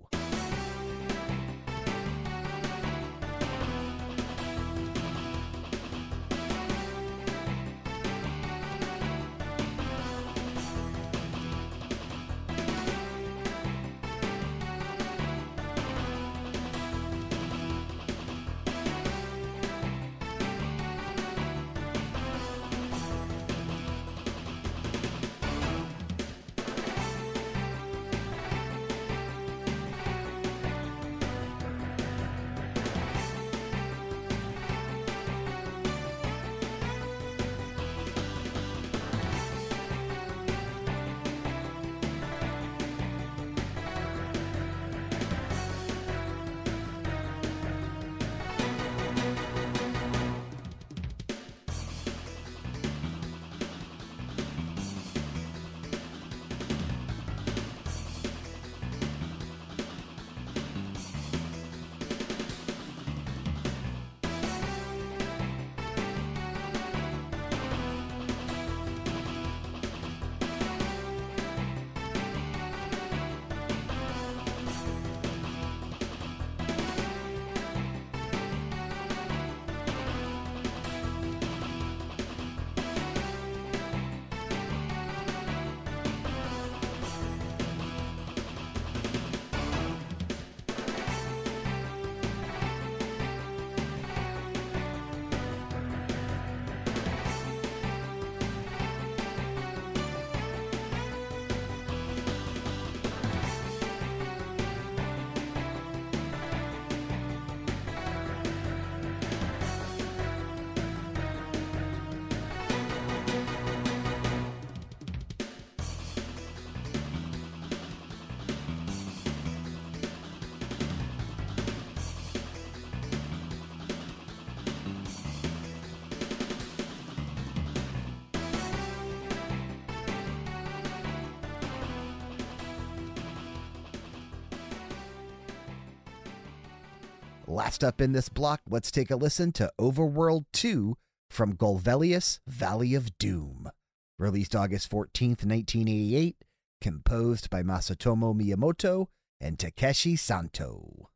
[SPEAKER 2] Last up in this block, let's take a listen to Overworld 2 from Golvelius Valley of Doom. Released August 14th, 1988, composed by Masatomo Miyamoto and Takeshi Santo.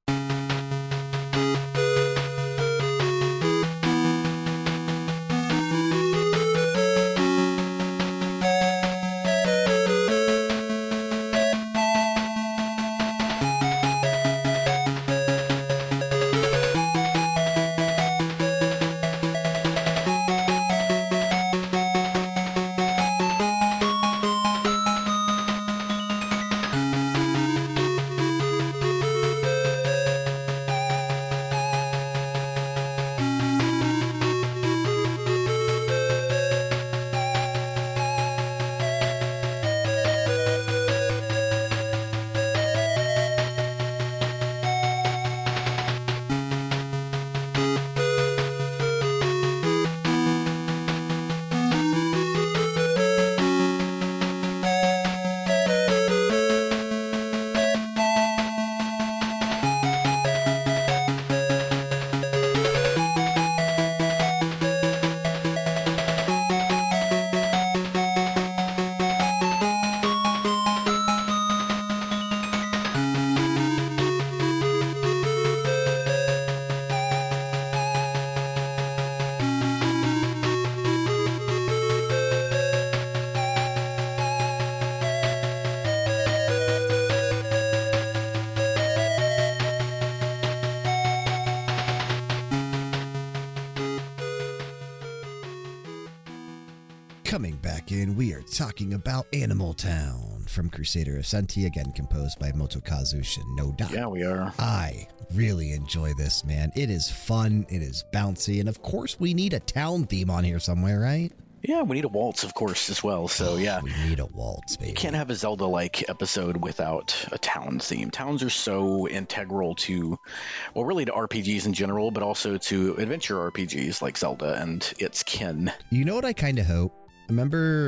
[SPEAKER 2] Coming back in, we are talking about Animal Town from Crusader of Senti, again composed by Motokazu Shinoda.
[SPEAKER 3] Yeah, we are.
[SPEAKER 2] I really enjoy this, man. It is fun, it is bouncy, and of course we need a town theme on here somewhere, right?
[SPEAKER 3] Yeah, we need a waltz, of course, as well. So, yeah.
[SPEAKER 2] We need a waltz, baby.
[SPEAKER 3] You can't have a Zelda-like episode without a town theme. Towns are so integral to, well, really to RPGs in general, but also to adventure RPGs like Zelda and its kin.
[SPEAKER 2] You know what I kind of hope? Remember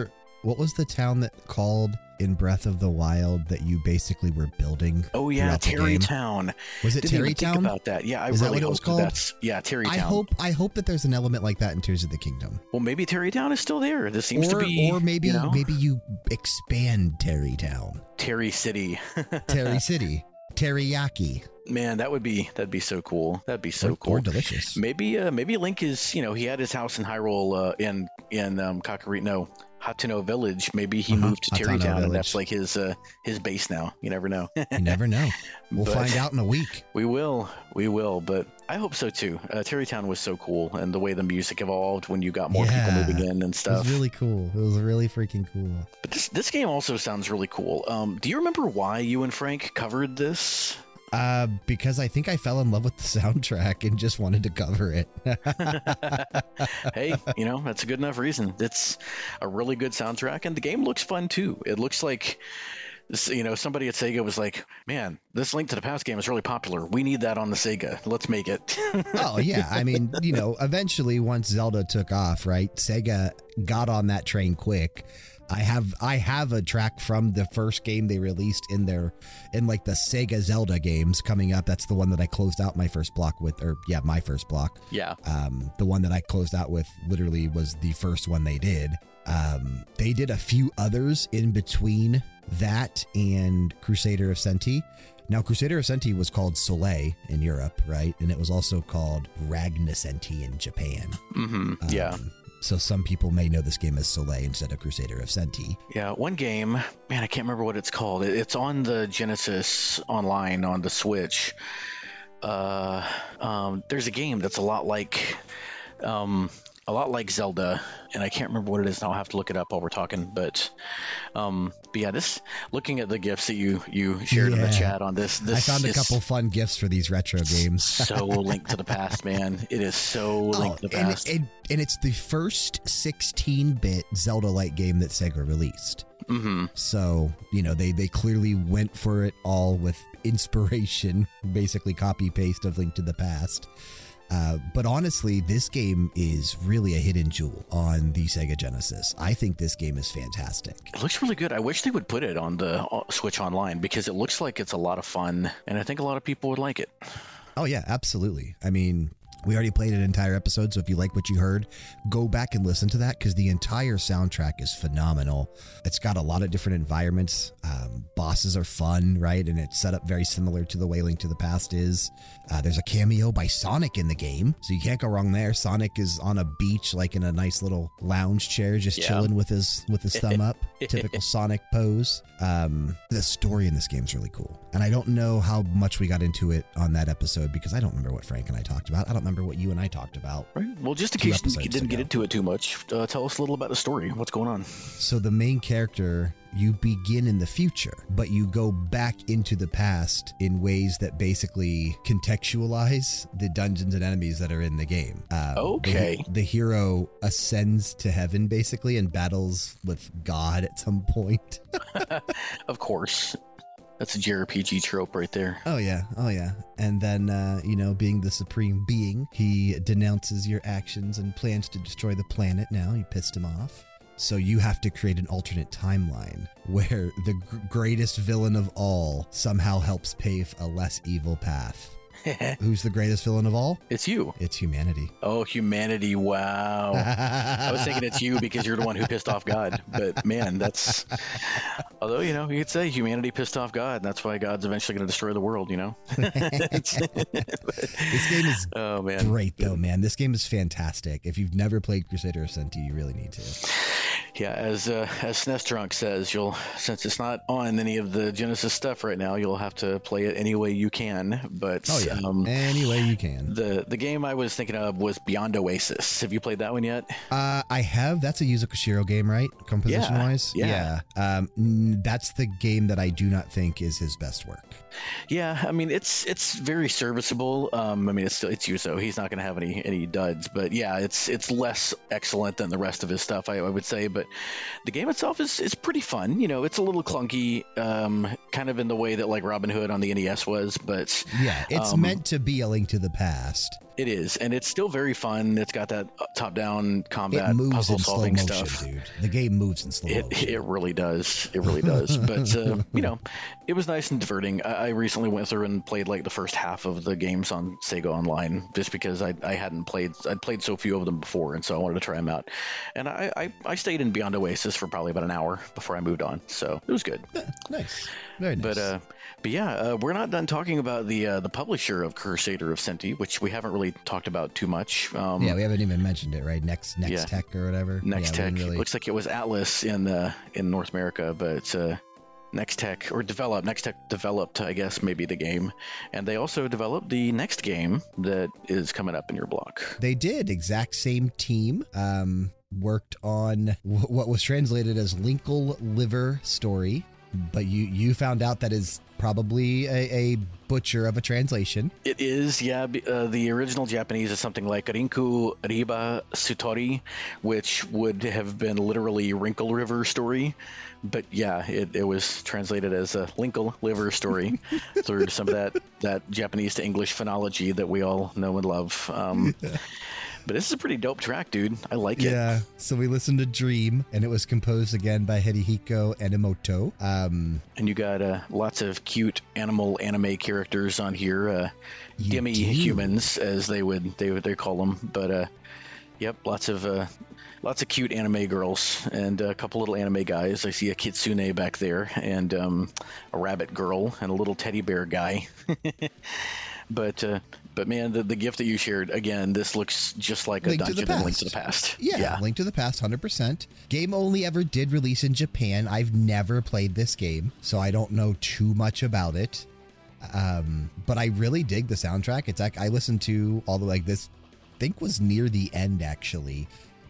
[SPEAKER 2] what was the town that called in Breath of the Wild that you basically were building?
[SPEAKER 3] Oh yeah, Terrytown.
[SPEAKER 2] Was it
[SPEAKER 3] Didn't even
[SPEAKER 2] Terrytown?
[SPEAKER 3] think about that. Yeah, I
[SPEAKER 2] Is
[SPEAKER 3] really
[SPEAKER 2] that what it was
[SPEAKER 3] hope
[SPEAKER 2] called?
[SPEAKER 3] that's Terrytown.
[SPEAKER 2] I hope that there's an element like that in Tears of the Kingdom.
[SPEAKER 3] Well, maybe Terrytown is still there. This seems to be,
[SPEAKER 2] or maybe
[SPEAKER 3] you know,
[SPEAKER 2] maybe you expand Terrytown,
[SPEAKER 3] Terry City.
[SPEAKER 2] Terry City, Teriyaki.
[SPEAKER 3] Man, that'd be so cool. That'd be so cool.
[SPEAKER 2] Or delicious.
[SPEAKER 3] Maybe Link is, he had his house in Hyrule in Hatuno Village. Maybe he moved to
[SPEAKER 2] Hatano
[SPEAKER 3] Terrytown,
[SPEAKER 2] Village.
[SPEAKER 3] and that's like his base now. You never know.
[SPEAKER 2] You never know. We'll
[SPEAKER 3] But-
[SPEAKER 2] find out in a week.
[SPEAKER 3] We will, but I hope so too. Terrytown was so cool, and the way the music evolved when you got more people moving in and
[SPEAKER 2] It
[SPEAKER 3] stuff.
[SPEAKER 2] was really cool. It was really freaking cool.
[SPEAKER 3] But this game also sounds really cool. Do you remember why you and Frank covered this?
[SPEAKER 2] Because I think I fell in love with the soundtrack and just wanted to cover it.
[SPEAKER 3] Hey, that's a good enough reason. It's a really good soundtrack, and the game looks fun too. It looks like, somebody at Sega was like, man, this Link to the Past game is really popular. We need that on the Sega. Let's make it.
[SPEAKER 2] Oh, yeah. I mean, eventually once Zelda took off, right, Sega got on that train quick. I have a track from the first game they released in the Sega Zelda games coming up. That's the one that I closed out my first block with, my first block.
[SPEAKER 3] Yeah.
[SPEAKER 2] The one that I closed out with literally was the first one they did. They did a few others in between that and Crusader of Senti. Now, Crusader of Senti was called Soleil in Europe, right? And it was also called Ragnosenti in Japan.
[SPEAKER 3] Mm-hmm. Yeah.
[SPEAKER 2] So some people may know this game as Soleil instead of Crusader of Senti.
[SPEAKER 3] Yeah, one game, man, I can't remember what it's called. It's on the Genesis Online on the Switch. There's a game that's a lot like Zelda, and I can't remember what it is now. I'll have to look it up while we're talking. But yeah, looking at the GIFs that you shared in the chat on this
[SPEAKER 2] I found a couple fun GIFs for these retro games.
[SPEAKER 3] So Link to the Past, man. It is so Link to the Past.
[SPEAKER 2] And it's the first 16-bit Zelda-like game that Sega released.
[SPEAKER 3] Mm-hmm.
[SPEAKER 2] So, they clearly went for it all with inspiration, basically copy-paste of Link to the Past. But honestly, this game is really a hidden jewel on the Sega Genesis. I think this game is fantastic.
[SPEAKER 3] It looks really good. I wish they would put it on the Switch Online because it looks like it's a lot of fun, and I think a lot of people would like it.
[SPEAKER 2] Oh, yeah, absolutely. I mean, we already played an entire episode, so if you like what you heard, go back and listen to that because the entire soundtrack is phenomenal. It's got a lot of different environments. Bosses are fun, right? And it's set up very similar to the way Link to the Past is. There's a cameo by Sonic in the game, so you can't go wrong there. Sonic is on a beach, like in a nice little lounge chair, just chilling with his thumb up. Typical Sonic pose. The story in this game is really cool. And I don't know how much we got into it on that episode because I don't remember what Frank and I talked about. I don't remember what you and I talked about.
[SPEAKER 3] Right. Well, just in case you didn't get into it too much, tell us a little about the story. What's going on?
[SPEAKER 2] So the main character, you begin in the future, but you go back into the past in ways that basically contextualize the dungeons and enemies that are in the game.
[SPEAKER 3] Okay.
[SPEAKER 2] The hero ascends to heaven basically and battles with God at some point.
[SPEAKER 3] Of course. That's a JRPG trope right there.
[SPEAKER 2] Oh, yeah. And then, being the supreme being, he denounces your actions and plans to destroy the planet now. You pissed him off. So you have to create an alternate timeline where the greatest villain of all somehow helps pave a less evil path. Who's the greatest villain of all?
[SPEAKER 3] It's you.
[SPEAKER 2] It's humanity.
[SPEAKER 3] Oh, humanity. Wow. I was thinking it's you because you're the one who pissed off God. But man, although, you could say humanity pissed off God. And that's why God's eventually going to destroy the world,
[SPEAKER 2] This game is great, though, man. This game is fantastic. If you've never played Crusader of Senti, you really need to.
[SPEAKER 3] Yeah, as SNES Drunk says, since it's not on any of the Genesis stuff right now, you'll have to play it any way you can. But
[SPEAKER 2] any way you can.
[SPEAKER 3] The game I was thinking of was Beyond Oasis. Have you played that one yet?
[SPEAKER 2] I have. That's a Yuzo Koshiro game, right? Composition wise.
[SPEAKER 3] Yeah.
[SPEAKER 2] That's the game that I do not think is his best work.
[SPEAKER 3] Yeah, I mean it's very serviceable. I mean it's Yuzo. He's not going to have any duds, but yeah, it's less excellent than the rest of his stuff, I would say. But the game itself is pretty fun. It's a little clunky, kind of in the way that like Robin Hood on the NES was. But
[SPEAKER 2] yeah, it's meant to be a Link to the Past.
[SPEAKER 3] It is, and it's still very fun. It's got that top-down combat,
[SPEAKER 2] It moves in slow
[SPEAKER 3] puzzle-solving
[SPEAKER 2] motion,
[SPEAKER 3] stuff.
[SPEAKER 2] dude. The game moves in slow motion.
[SPEAKER 3] It really does. It really does. But it was nice and diverting. I recently went through and played like the first half of the games on Sega Online, just because I hadn't played. I'd played so few of them before, and so I wanted to try them out. And I stayed in Beyond Oasis for probably about an hour before I moved on. So it was good.
[SPEAKER 2] Yeah, nice, very nice.
[SPEAKER 3] But yeah, we're not done talking about the publisher of Crusader of Senti, which we haven't really talked about too much.
[SPEAKER 2] Yeah, we haven't even mentioned it, right? Next Tech or whatever.
[SPEAKER 3] Next Tech. Looks like it was Atlas in North America, but Next Tech developed, I guess, maybe the game, and they also developed the next game that is coming up in your block.
[SPEAKER 2] They did. Exact same team. Worked on what was translated as Linkle Liver Story, but you found out that is probably a butcher of a translation.
[SPEAKER 3] It is, yeah. The original Japanese is something like Rinku Riba Sutori, which would have been literally Wrinkle River Story. But yeah, it was translated as a Linkle Liver Story through some of that Japanese to English phonology that we all know and love. But this is a pretty dope track, dude. I like it.
[SPEAKER 2] Yeah. So we listened to Dream, and it was composed again by Hidehiko Enomoto.
[SPEAKER 3] And you got lots of cute anime characters on here, demi-humans as they call them. But yep, lots of cute anime girls and a couple little anime guys. I see a kitsune back there, and a rabbit girl, and a little teddy bear guy. But man, the gift that you shared, again, this looks just like a Dungeon and Link to the Past.
[SPEAKER 2] Yeah, Link to the Past, 100%. Game only ever did release in Japan. I've never played this game, so I don't know too much about it. But I really dig the soundtrack. It's like I listened to all the this, I think was near the end, actually.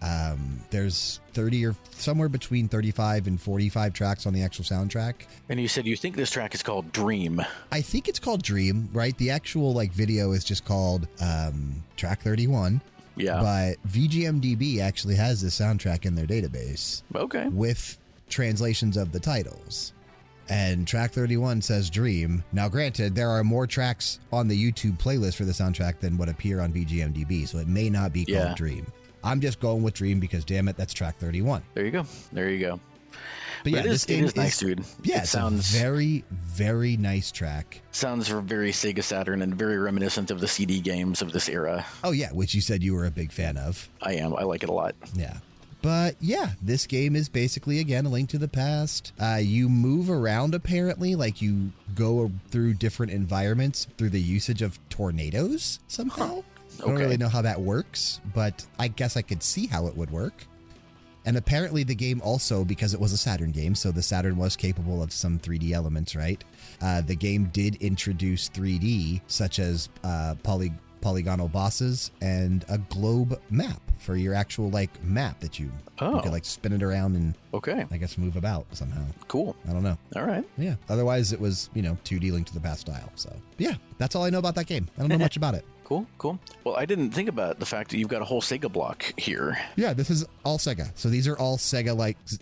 [SPEAKER 2] There's 30 or somewhere between 35 and 45 tracks on the actual soundtrack.
[SPEAKER 3] And you said you think this track is called Dream.
[SPEAKER 2] I think it's called Dream, right? The actual video is just called Track 31.
[SPEAKER 3] Yeah.
[SPEAKER 2] But VGMDB actually has this soundtrack in their database.
[SPEAKER 3] Okay.
[SPEAKER 2] With translations of the titles. And track 31 says Dream. Now, granted, there are more tracks on the YouTube playlist for the soundtrack than what appear on VGMDB, so it may not be called Dream. I'm just going with Dream because, damn it, that's track 31.
[SPEAKER 3] There you go.
[SPEAKER 2] But yeah, this game is
[SPEAKER 3] nice, dude.
[SPEAKER 2] Yeah, it sounds a very, very nice track.
[SPEAKER 3] Sounds very Sega Saturn and very reminiscent of the CD games of this era.
[SPEAKER 2] Oh, yeah, which you said you were a big fan of.
[SPEAKER 3] I am. I like it a lot.
[SPEAKER 2] Yeah. But yeah, this game is basically, again, a Link to the Past. You move around, apparently, you go through different environments through the usage of tornadoes somehow. I don't really know how that works, but I guess I could see how it would work. And apparently the game also, because it was a Saturn game, so the Saturn was capable of some 3D elements, right? The game did introduce 3D, such as polygonal bosses and a globe map for your actual map that you could spin it around and I guess move about somehow.
[SPEAKER 3] Cool.
[SPEAKER 2] I don't know.
[SPEAKER 3] All right.
[SPEAKER 2] Yeah. Otherwise it was 2D Link to the Past style. So yeah, that's all I know about that game. I don't know much about it.
[SPEAKER 3] Cool. Well, I didn't think about the fact that you've got a whole Sega block here.
[SPEAKER 2] Yeah, this is all Sega. So these are all Sega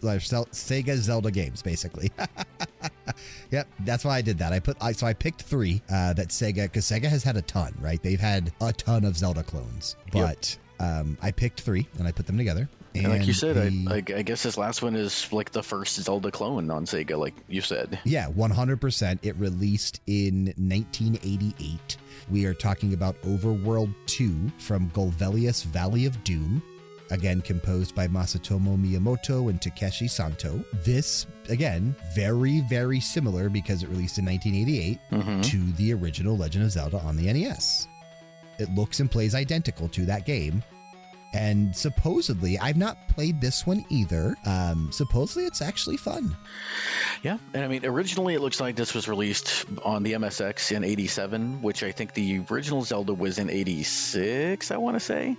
[SPEAKER 2] Sega Zelda games, basically. Yep, that's why I did that. I picked 3 that Sega, because Sega has had a ton, right? They've had a ton of Zelda clones, but I picked 3 and I put them together.
[SPEAKER 3] And like you said, I guess this last one is the first Zelda clone on Sega, like you said.
[SPEAKER 2] Yeah, 100%. It released in 1988. We are talking about Overworld 2 from Golvelius Valley of Doom. Again, composed by Masatomo Miyamoto and Takeshi Santo. This, again, very, very similar because it released in 1988 to the original Legend of Zelda on the NES. It looks and plays identical to that game. And supposedly, I've not played this one either. Supposedly, it's actually fun.
[SPEAKER 3] Yeah, and I mean, originally it looks like this was released on the MSX in 87, which I think the original Zelda was in 86, I want to say.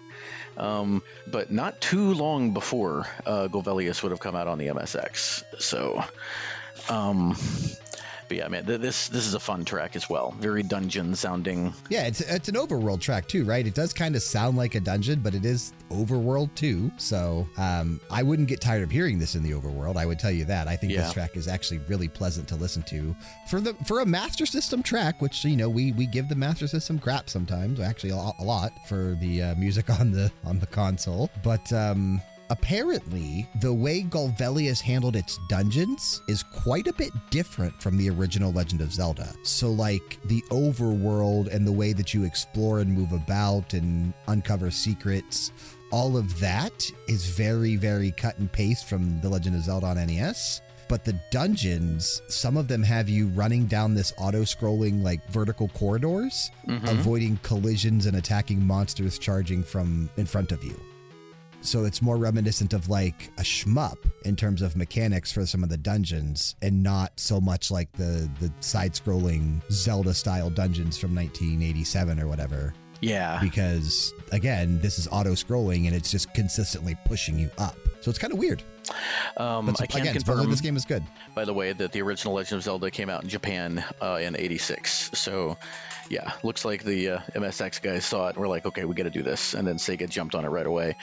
[SPEAKER 3] But not too long before Golvelius would have come out on the MSX. So, but But yeah, man, this is a fun track as well. Very dungeon sounding.
[SPEAKER 2] Yeah, it's an overworld track too, right? It does kind of sound like a dungeon, but it is overworld too. So I wouldn't get tired of hearing this in the overworld. I would tell you that. I think this track is actually really pleasant to listen to for a Master System track, which we give the Master System crap sometimes. Actually, a lot for the music on the console, but. Apparently, the way Golvellius handled its dungeons is quite a bit different from the original Legend of Zelda. So, like, the overworld and the way that you explore and move about and uncover secrets, all of that is very, very cut and paste from the Legend of Zelda on NES. But the dungeons, some of them have you running down this auto-scrolling, like, vertical corridors, avoiding collisions and attacking monsters charging from in front of you. So it's more reminiscent of like a shmup in terms of mechanics for some of the dungeons and not so much like the side-scrolling Zelda-style dungeons from 1987 or whatever.
[SPEAKER 3] Yeah.
[SPEAKER 2] Because, again, this is auto-scrolling and it's just consistently pushing you up. So it's kind of weird.
[SPEAKER 3] I can confirm
[SPEAKER 2] this game is good.
[SPEAKER 3] By the way, that the original Legend of Zelda came out in Japan in '86. So, yeah, looks like the MSX guys saw it and were like, okay, we got to do this. And then Sega jumped on it right away.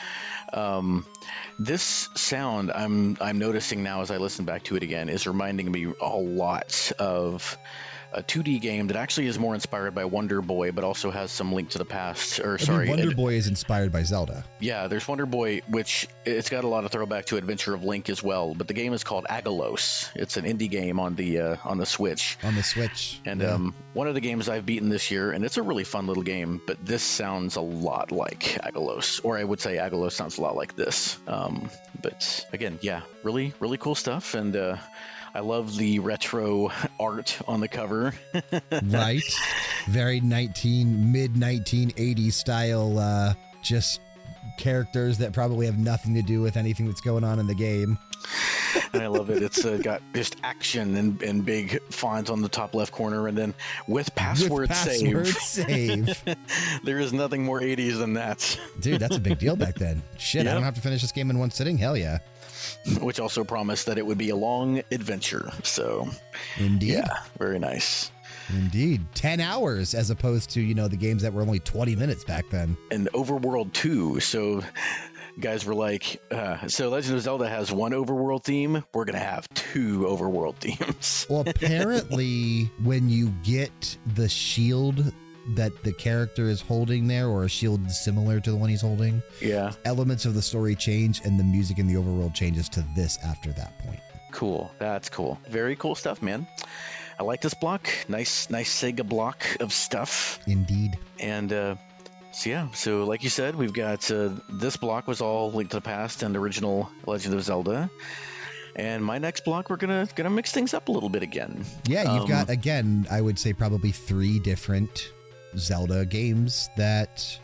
[SPEAKER 3] This sound I'm noticing now as I listen back to it again is reminding me a lot of a 2D game that actually is more inspired by Wonder Boy, but also has some Link to the Past.
[SPEAKER 2] Wonder Boy is inspired by Zelda.
[SPEAKER 3] Yeah, there's Wonder Boy, which it's got a lot of throwback to Adventure of Link as well. But the game is called Agalos. It's an indie game on the Switch.
[SPEAKER 2] On the Switch.
[SPEAKER 3] And one of the games I've beaten this year, and it's a really fun little game. But this sounds a lot like Agalos, or I would say Agalos sounds a lot like this. But again, yeah, really, really cool stuff. And I love the retro art on the cover.
[SPEAKER 2] Right. Very mid-1980s style, just characters that probably have nothing to do with anything that's going on in the game.
[SPEAKER 3] And I love it. It's got just action and big font on the top left corner, and then with password save. There is nothing more 80s than that.
[SPEAKER 2] Dude, that's a big deal back then. Shit, yep. I don't have to finish this game in one sitting? Hell yeah.
[SPEAKER 3] Which also promised that it would be a long adventure. So,
[SPEAKER 2] indeed.
[SPEAKER 3] Yeah, very nice.
[SPEAKER 2] Indeed. 10 hours as opposed to, the games that were only 20 minutes back then.
[SPEAKER 3] And Overworld 2. So, guys were like, so Legend of Zelda has one overworld theme. We're going to have two overworld themes.
[SPEAKER 2] Well, apparently, when you get the shield that the character is holding there, or a shield similar to the one he's holding, elements of the story change and the music in the overworld changes to this after that point.
[SPEAKER 3] Cool. That's cool. Very cool stuff, man. I like this block. Nice Sega block of stuff.
[SPEAKER 2] Indeed.
[SPEAKER 3] And so like you said, we've got this block was all Link to the Past and original Legend of Zelda. And my next block, we're gonna mix things up a little bit again.
[SPEAKER 2] Yeah, you've got, again, I would say probably 3 different Zelda games that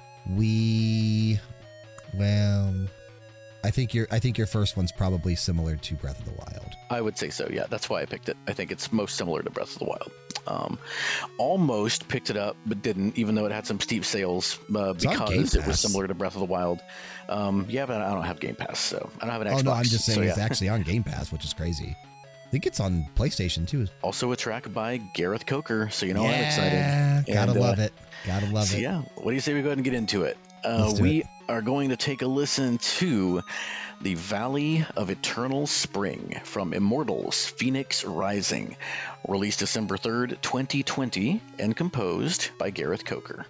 [SPEAKER 2] I think your first one's probably similar to Breath of the Wild.
[SPEAKER 3] I would say so, yeah. That's why I picked it. I think it's most similar to Breath of the Wild. Almost picked it up, but didn't, even though it had some steep sales because it was similar to Breath of the Wild. Yeah, but I don't have Game Pass, so I don't have an Xbox.
[SPEAKER 2] Oh, no, I'm just saying it's actually on Game Pass, which is crazy. I think it's on PlayStation, too.
[SPEAKER 3] Also a track by Gareth Coker, so I'm excited.
[SPEAKER 2] Gotta love it. Gotta love it.
[SPEAKER 3] Yeah, what do you say we go ahead and get into it? We are going to take a listen to The Valley of Eternal Spring from Immortals Phoenix Rising, released December 3rd, 2020, and composed by Gareth Coker.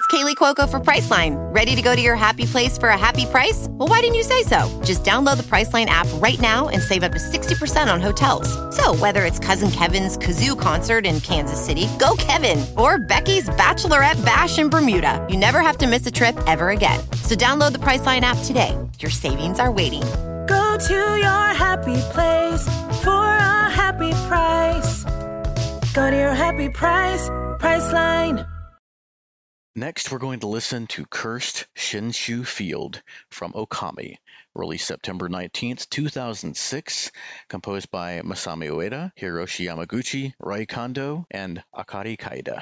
[SPEAKER 4] Kaylee Cuoco for Priceline. Ready to go to your happy place for a happy price? Well, why didn't you say so? Just download the Priceline app right now and save up to 60% on hotels. So whether it's Cousin Kevin's Kazoo Concert in Kansas City, go Kevin, or Becky's Bachelorette Bash in Bermuda, you never have to miss a trip ever again. So download the Priceline app today. Your savings are waiting.
[SPEAKER 5] Go to your happy place for a happy price. Go to your happy price, Priceline.
[SPEAKER 3] Next, we're going to listen to Cursed Shinshu Field from Okami, released September 19th, 2006, composed by Masami Ueda, Hiroshi Yamaguchi, Rai Kondo, and Akari Kaida.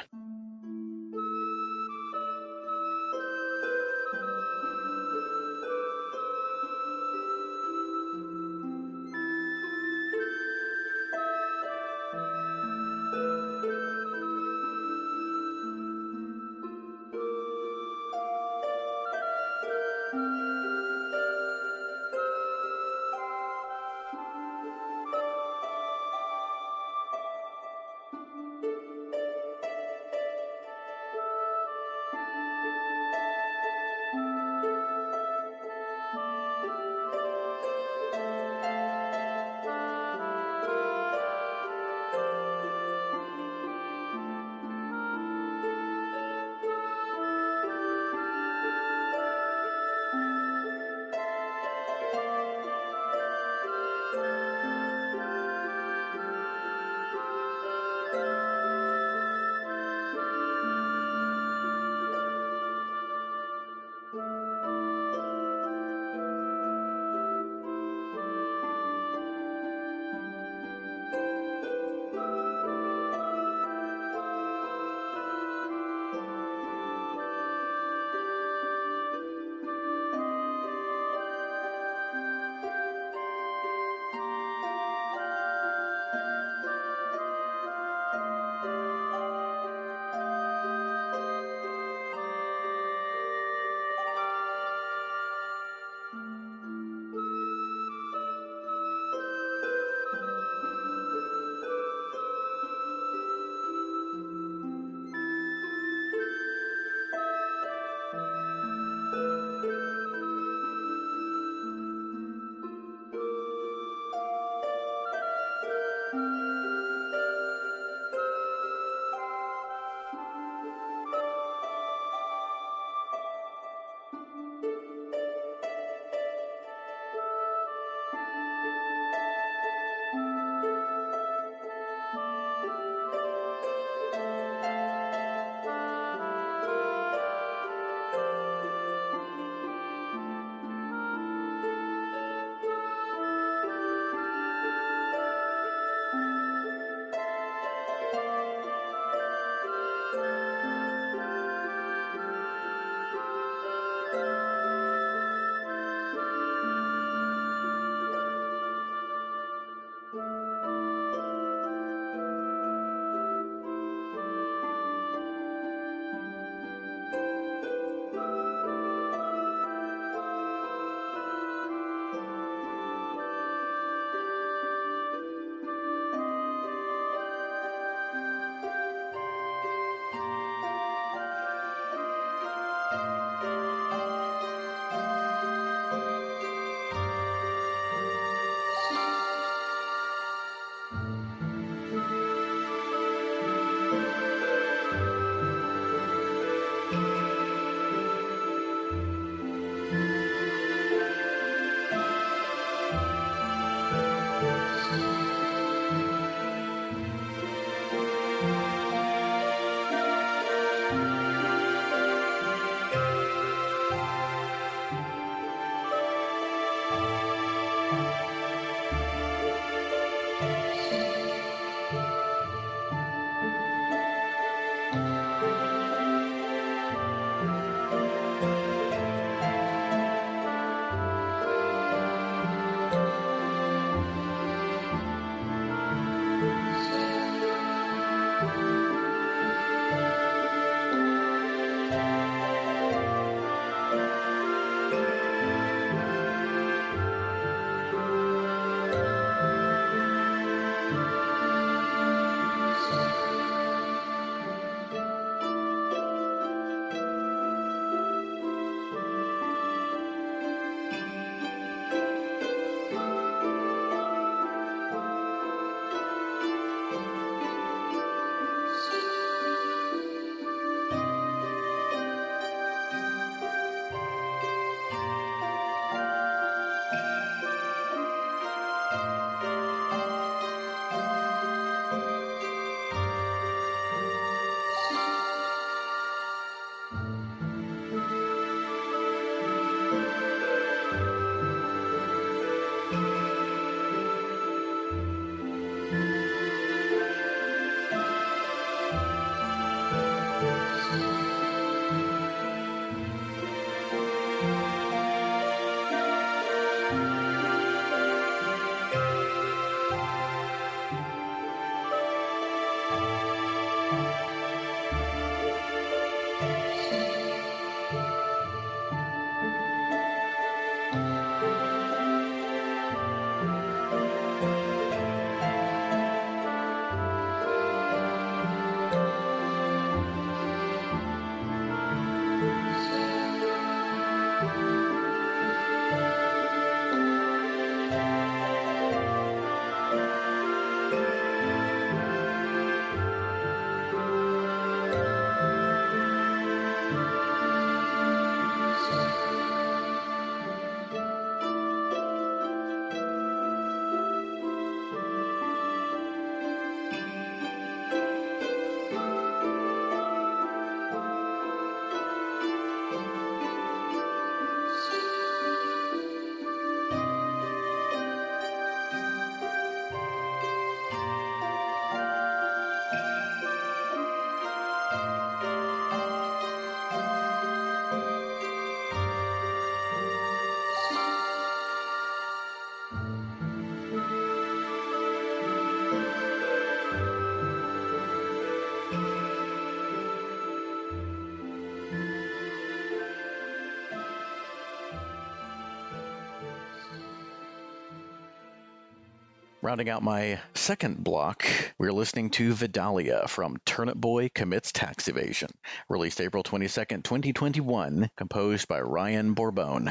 [SPEAKER 3] Rounding out my second block, we're listening to Vidalia from Turnip Boy Commits Tax Evasion, released April 22nd, 2021, composed by Ryan Bourbon.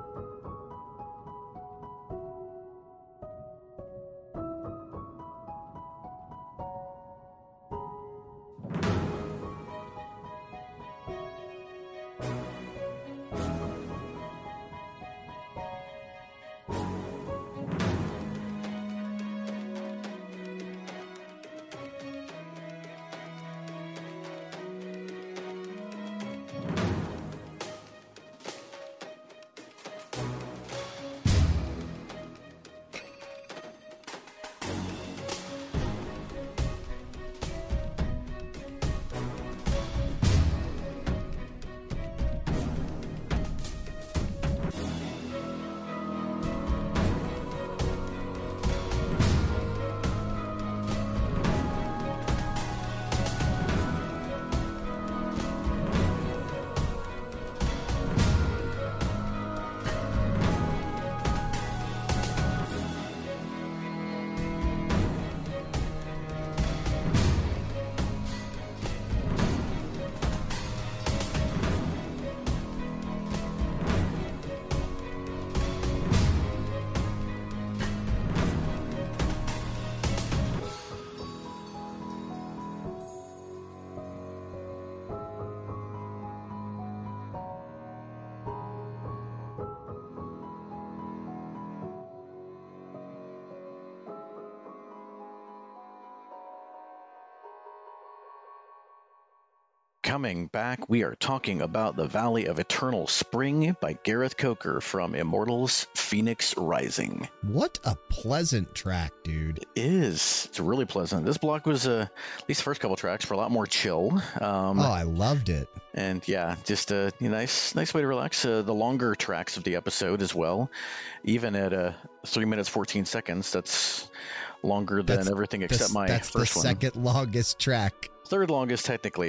[SPEAKER 3] Coming back, we are talking about The Valley of Eternal Spring by Gareth Coker from Immortals Phoenix Rising.
[SPEAKER 2] What a pleasant track, dude.
[SPEAKER 3] It is. It's really pleasant. This block was, at least the first couple tracks, were a lot more chill.
[SPEAKER 2] I loved it.
[SPEAKER 3] And yeah, just a nice way to relax. The longer tracks of the episode as well, even at 3 minutes 14 seconds, that's longer than everything except my first one.
[SPEAKER 2] That's the second longest track.
[SPEAKER 3] Third longest technically.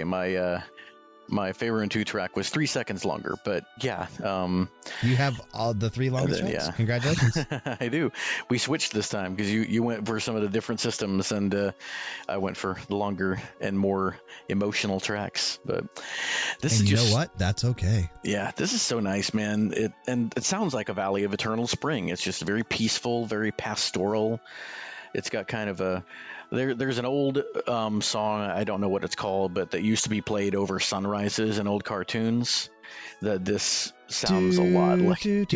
[SPEAKER 3] My favorite 2 track was 3 seconds longer, but yeah.
[SPEAKER 2] You have all the 3 longest tracks?
[SPEAKER 3] Yeah.
[SPEAKER 2] Congratulations.
[SPEAKER 3] I do. We switched this time because you went for some of the different systems, and I went for the longer and more emotional tracks. But this is just,
[SPEAKER 2] you know what? That's okay.
[SPEAKER 3] Yeah, this is so nice, man. It sounds like a Valley of Eternal Spring. It's just very peaceful, very pastoral. It's got kind of a there's an old song, I don't know what it's called, but that used to be played over sunrises in old cartoons. That this sounds a lot like.
[SPEAKER 2] Yep.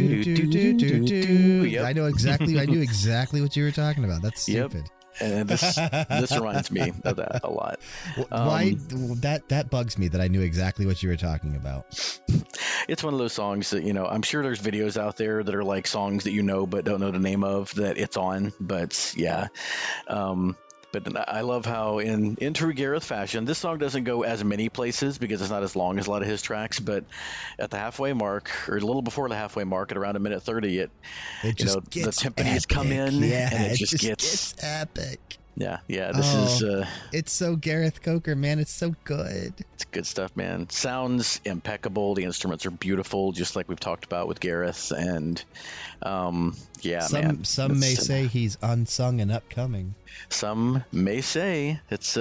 [SPEAKER 2] I knew exactly what you were talking about. That's stupid.
[SPEAKER 3] Yep. And this reminds me of that a lot.
[SPEAKER 2] Why that bugs me that I knew exactly what you were talking about.
[SPEAKER 3] It's one of those songs that, I'm sure there's videos out there that are like songs that but don't know the name of that it's on. But yeah. But I love how in true Gareth fashion, this song doesn't go as many places because it's not as long as a lot of his tracks. But at the halfway mark, or a little before the halfway mark, at around 1:30, the timpanis come in, and it just gets
[SPEAKER 2] epic.
[SPEAKER 3] Yeah. This is.
[SPEAKER 2] It's so Gareth Coker, man. It's so good.
[SPEAKER 3] It's good stuff, man. Sounds impeccable. The instruments are beautiful, just like we've talked about with Gareth. And man.
[SPEAKER 2] Some may say he's unsung and upcoming.
[SPEAKER 3] Some may say it's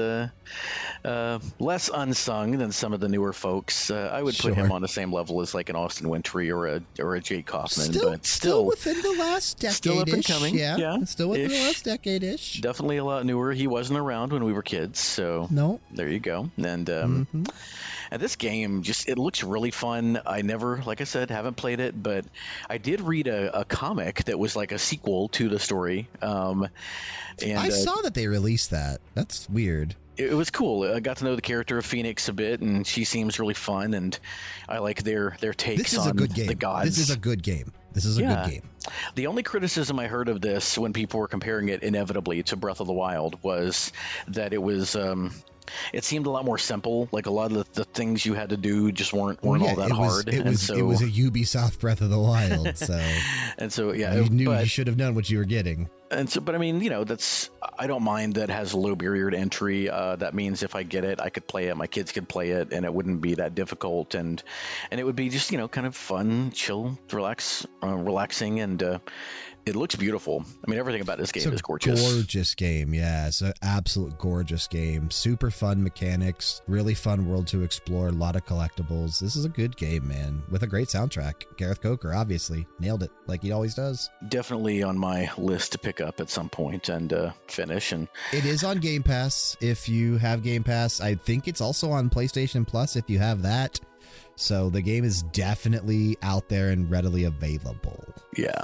[SPEAKER 3] less unsung than some of the newer folks. I would put him on the same level as like an Austin Wintory or a Jake Kaufman, but still
[SPEAKER 2] within the last decade-ish.
[SPEAKER 3] Still up and coming.
[SPEAKER 2] Yeah, still within the last decade-ish.
[SPEAKER 3] Definitely a lot newer. He wasn't around when we were kids, so
[SPEAKER 2] no.
[SPEAKER 3] There you go. And and this game it looks really fun. I never, like I said, haven't played it, but I did read a comic that was like a sequel to the story. And
[SPEAKER 2] I saw that they released that. That's weird.
[SPEAKER 3] It was cool. I got to know the character of Phoenix a bit, and she seems really fun, and I like their takes on the gods.
[SPEAKER 2] This is a good game. This is a good game.
[SPEAKER 3] The only criticism I heard of this when people were comparing it inevitably to Breath of the Wild was that it was it seemed a lot more simple. Like a lot of the things you had to do just weren't all that hard.
[SPEAKER 2] It was a Ubisoft Breath of the Wild. So you should have known what you were getting.
[SPEAKER 3] And so, but I mean, I don't mind that it has a low barrier to entry. That means if I get it, I could play it. My kids could play it, and it wouldn't be that difficult. And it would be just kind of fun, chill, relaxing, and It looks beautiful. I mean, everything about this game is gorgeous.
[SPEAKER 2] Gorgeous game, yeah. It's an absolute gorgeous game. Super fun mechanics, really fun world to explore, a lot of collectibles. This is a good game, man, with a great soundtrack. Gareth Coker, obviously, nailed it like he always does.
[SPEAKER 3] Definitely on my list to pick up at some point and finish. And
[SPEAKER 2] it is on Game Pass if you have Game Pass. I think it's also on PlayStation Plus if you have that. So the game is definitely out there and readily available.
[SPEAKER 3] Yeah.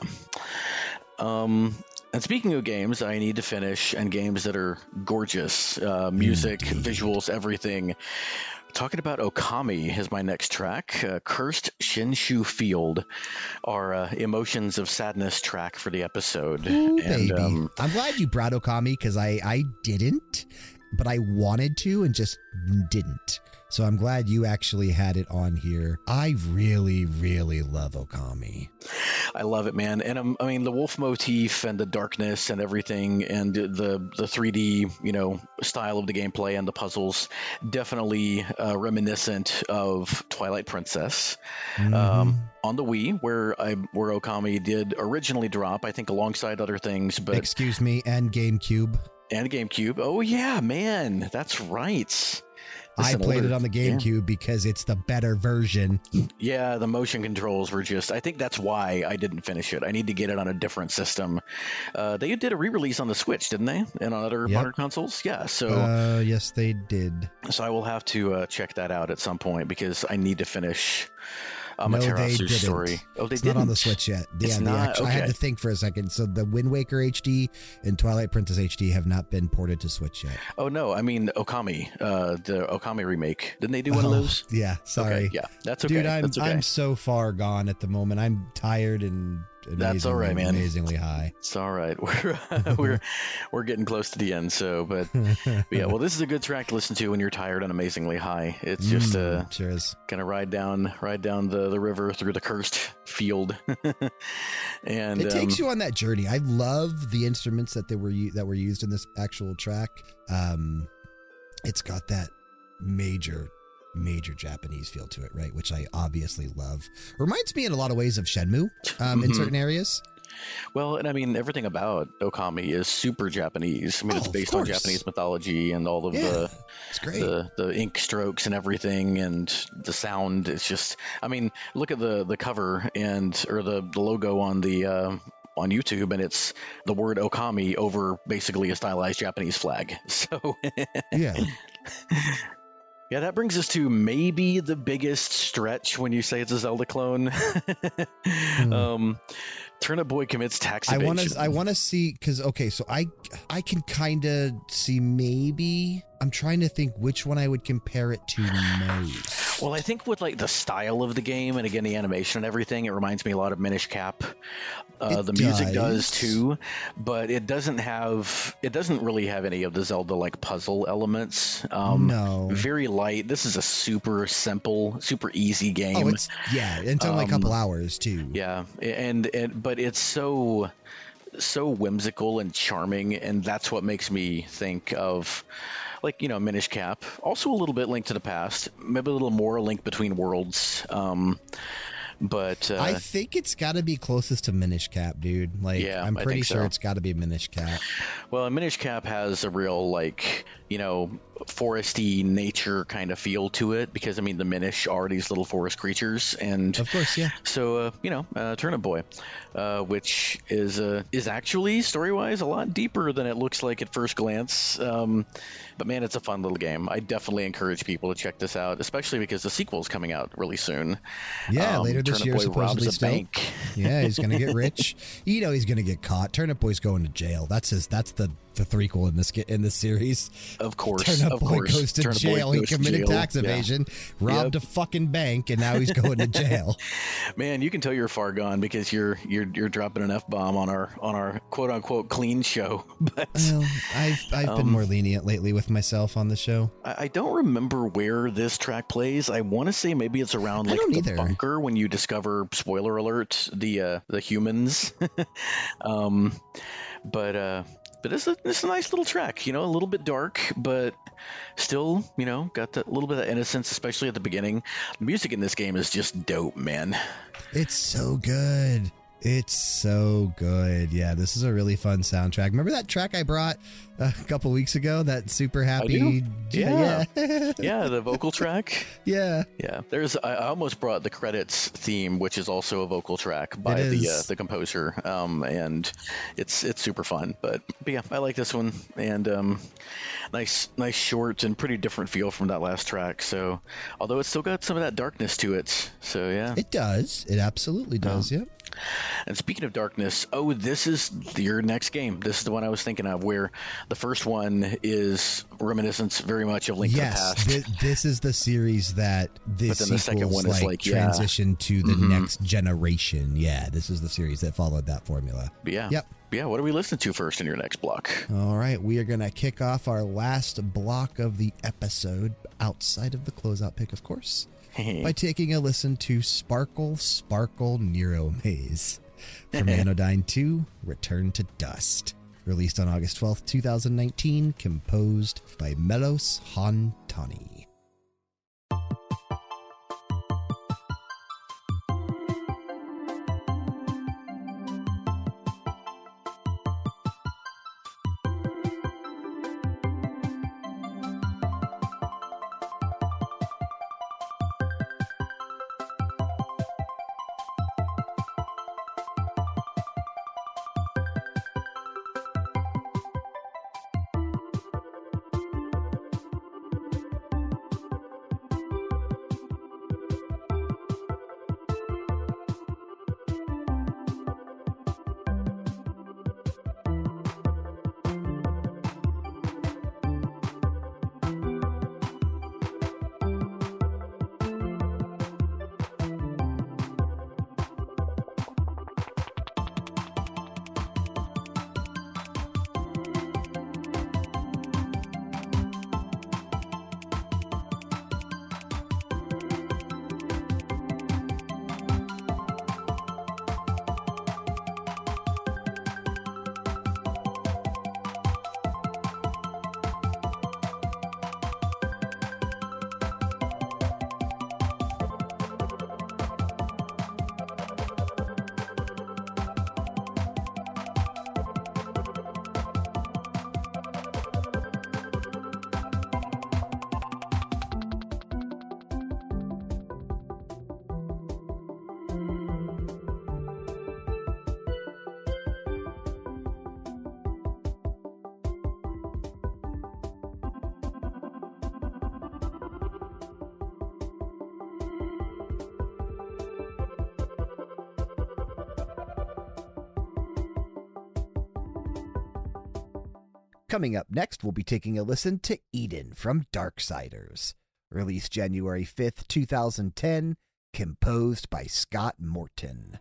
[SPEAKER 3] And speaking of games I need to finish and games that are gorgeous, music, visuals, everything. Talking about Okami is my next track. Cursed Shinshu Field, our Emotions of Sadness track for the episode.
[SPEAKER 2] Ooh,
[SPEAKER 3] and,
[SPEAKER 2] baby. I'm glad you brought Okami because I didn't, but I wanted to and just didn't. So I'm glad you actually had it on here. I really, really love Okami.
[SPEAKER 3] I love it, man. And I mean, the wolf motif and the darkness and everything and the 3D, style of the gameplay and the puzzles, definitely reminiscent of Twilight Princess. On the Wii, where Okami did originally drop, I think alongside other things. But
[SPEAKER 2] excuse me, and GameCube.
[SPEAKER 3] And GameCube. Oh, yeah, man. That's right.
[SPEAKER 2] I played it on the GameCube because it's the better version.
[SPEAKER 3] Yeah, the motion controls were I think that's why I didn't finish it. I need to get it on a different system. They did a re-release on the Switch, didn't they? And on other modern consoles? Yeah, so...
[SPEAKER 2] yes, they did.
[SPEAKER 3] So I will have to check that out at some point because I need to finish...
[SPEAKER 2] No, they
[SPEAKER 3] Amaterasu
[SPEAKER 2] didn't.
[SPEAKER 3] story. Oh, they
[SPEAKER 2] it's
[SPEAKER 3] didn't?
[SPEAKER 2] Not on the Switch yet.
[SPEAKER 3] It's not? Okay.
[SPEAKER 2] I had to think for a second. So the Wind Waker HD and Twilight Princess HD have not been ported to Switch yet.
[SPEAKER 3] Oh, no. I mean, Okami, the Okami remake. Didn't they do one of those?
[SPEAKER 2] Yeah, sorry.
[SPEAKER 3] Okay, yeah, that's okay.
[SPEAKER 2] Dude,
[SPEAKER 3] that's okay.
[SPEAKER 2] I'm so far gone at the moment. I'm tired and
[SPEAKER 3] that's all right, man.
[SPEAKER 2] Amazingly high.
[SPEAKER 3] It's all right. We're getting close to the end. So, but yeah. Well, this is a good track to listen to when you're tired and amazingly high. It's just
[SPEAKER 2] sure is.
[SPEAKER 3] Kind of ride down the river through the cursed field, and
[SPEAKER 2] it takes you on that journey. I love the instruments that were used in this actual track. It's got that major Japanese feel to it, right? Which I obviously love. Reminds me in a lot of ways of Shenmue in certain areas.
[SPEAKER 3] Well, and I mean, everything about Okami is super Japanese. I mean, it's based on Japanese mythology and all of the ink strokes and everything, and the sound. It's just, I mean, look at the cover or the logo on the on YouTube, and it's the word Okami over basically a stylized Japanese flag. So
[SPEAKER 2] yeah.
[SPEAKER 3] Yeah, that brings us to maybe the biggest stretch when you say it's a Zelda clone. Turnip Boy commits tax evasion.
[SPEAKER 2] I want to see, because, okay, so I can kind of see maybe... I'm trying to think which one I would compare it to most.
[SPEAKER 3] Well, I think with like the style of the game and again the animation and everything, it reminds me a lot of Minish Cap. The music does too, but it doesn't really have any of the Zelda like puzzle elements.
[SPEAKER 2] No,
[SPEAKER 3] very light. This is a super simple, super easy game.
[SPEAKER 2] Oh, it's only a couple hours too.
[SPEAKER 3] Yeah, but it's so whimsical and charming, and that's what makes me think of, like, Minish Cap. Also a little bit Link to the Past, maybe a little more Link Between Worlds. But
[SPEAKER 2] I think it's got to be closest to Minish Cap, dude. Like, yeah, I'm pretty sure it's got to be Minish Cap.
[SPEAKER 3] Well, Minish Cap has a real, like, foresty nature kind of feel to it, because I mean the Minish are these little forest creatures, and
[SPEAKER 2] of course, yeah.
[SPEAKER 3] So Turnip Boy, which is actually story-wise a lot deeper than it looks like at first glance. But man, it's a fun little game. I definitely encourage people to check this out, especially because the sequel is coming out really soon.
[SPEAKER 2] Yeah, later this
[SPEAKER 3] Turnip
[SPEAKER 2] year,
[SPEAKER 3] Boy
[SPEAKER 2] supposedly.
[SPEAKER 3] robs a bank.
[SPEAKER 2] Yeah, he's gonna get rich. He's gonna get caught. Turnip Boy's going to jail. That's the threequel in this series.
[SPEAKER 3] Of course,
[SPEAKER 2] Turnip Boy goes to jail. He committed tax evasion, robbed a fucking bank, and now he's going to jail.
[SPEAKER 3] Man, you can tell you're far gone because you're dropping an F-bomb on our quote unquote clean show. But
[SPEAKER 2] well, I've been more lenient lately with myself on the show.
[SPEAKER 3] I don't remember where this track plays. I want to say maybe it's around like the bunker when you discover, spoiler alert, the humans. But it's a nice little track, a little bit dark, but still, got that little bit of innocence, especially at the beginning. The music in this game is just dope, man.
[SPEAKER 2] It's so good. It's so good. Yeah, this is a really fun soundtrack. Remember that track I brought a couple weeks ago? That super happy.
[SPEAKER 3] Yeah. Yeah, the vocal track.
[SPEAKER 2] Yeah.
[SPEAKER 3] Yeah. I almost brought the credits theme, which is also a vocal track by the composer. And it's super fun. But yeah, I like this one. And nice short and pretty different feel from that last track. So although it's still got some of that darkness to it. So yeah.
[SPEAKER 2] It does. It absolutely does. Yep.
[SPEAKER 3] And speaking of darkness, this is your next game. This is the one I was thinking of, where the first one is reminiscence very much of Link to the Past.
[SPEAKER 2] This is the series that
[SPEAKER 3] but then the second one is like
[SPEAKER 2] transition to the next generation. Yeah, this is the series that followed that formula.
[SPEAKER 3] Yeah.
[SPEAKER 2] Yep.
[SPEAKER 3] Yeah, what do we listen to first in your next block?
[SPEAKER 2] All right, we are going to kick off our last block of the episode, outside of the closeout pick, of course, by taking a listen to Sparkle, Sparkle Nero Maze from Anodyne 2, Return to Dust. Released on August 12th, 2019, composed by Melos Hontani. Coming up next, we'll be taking a listen to Eden from Darksiders. Released January 5th, 2010, composed by Scott Morton.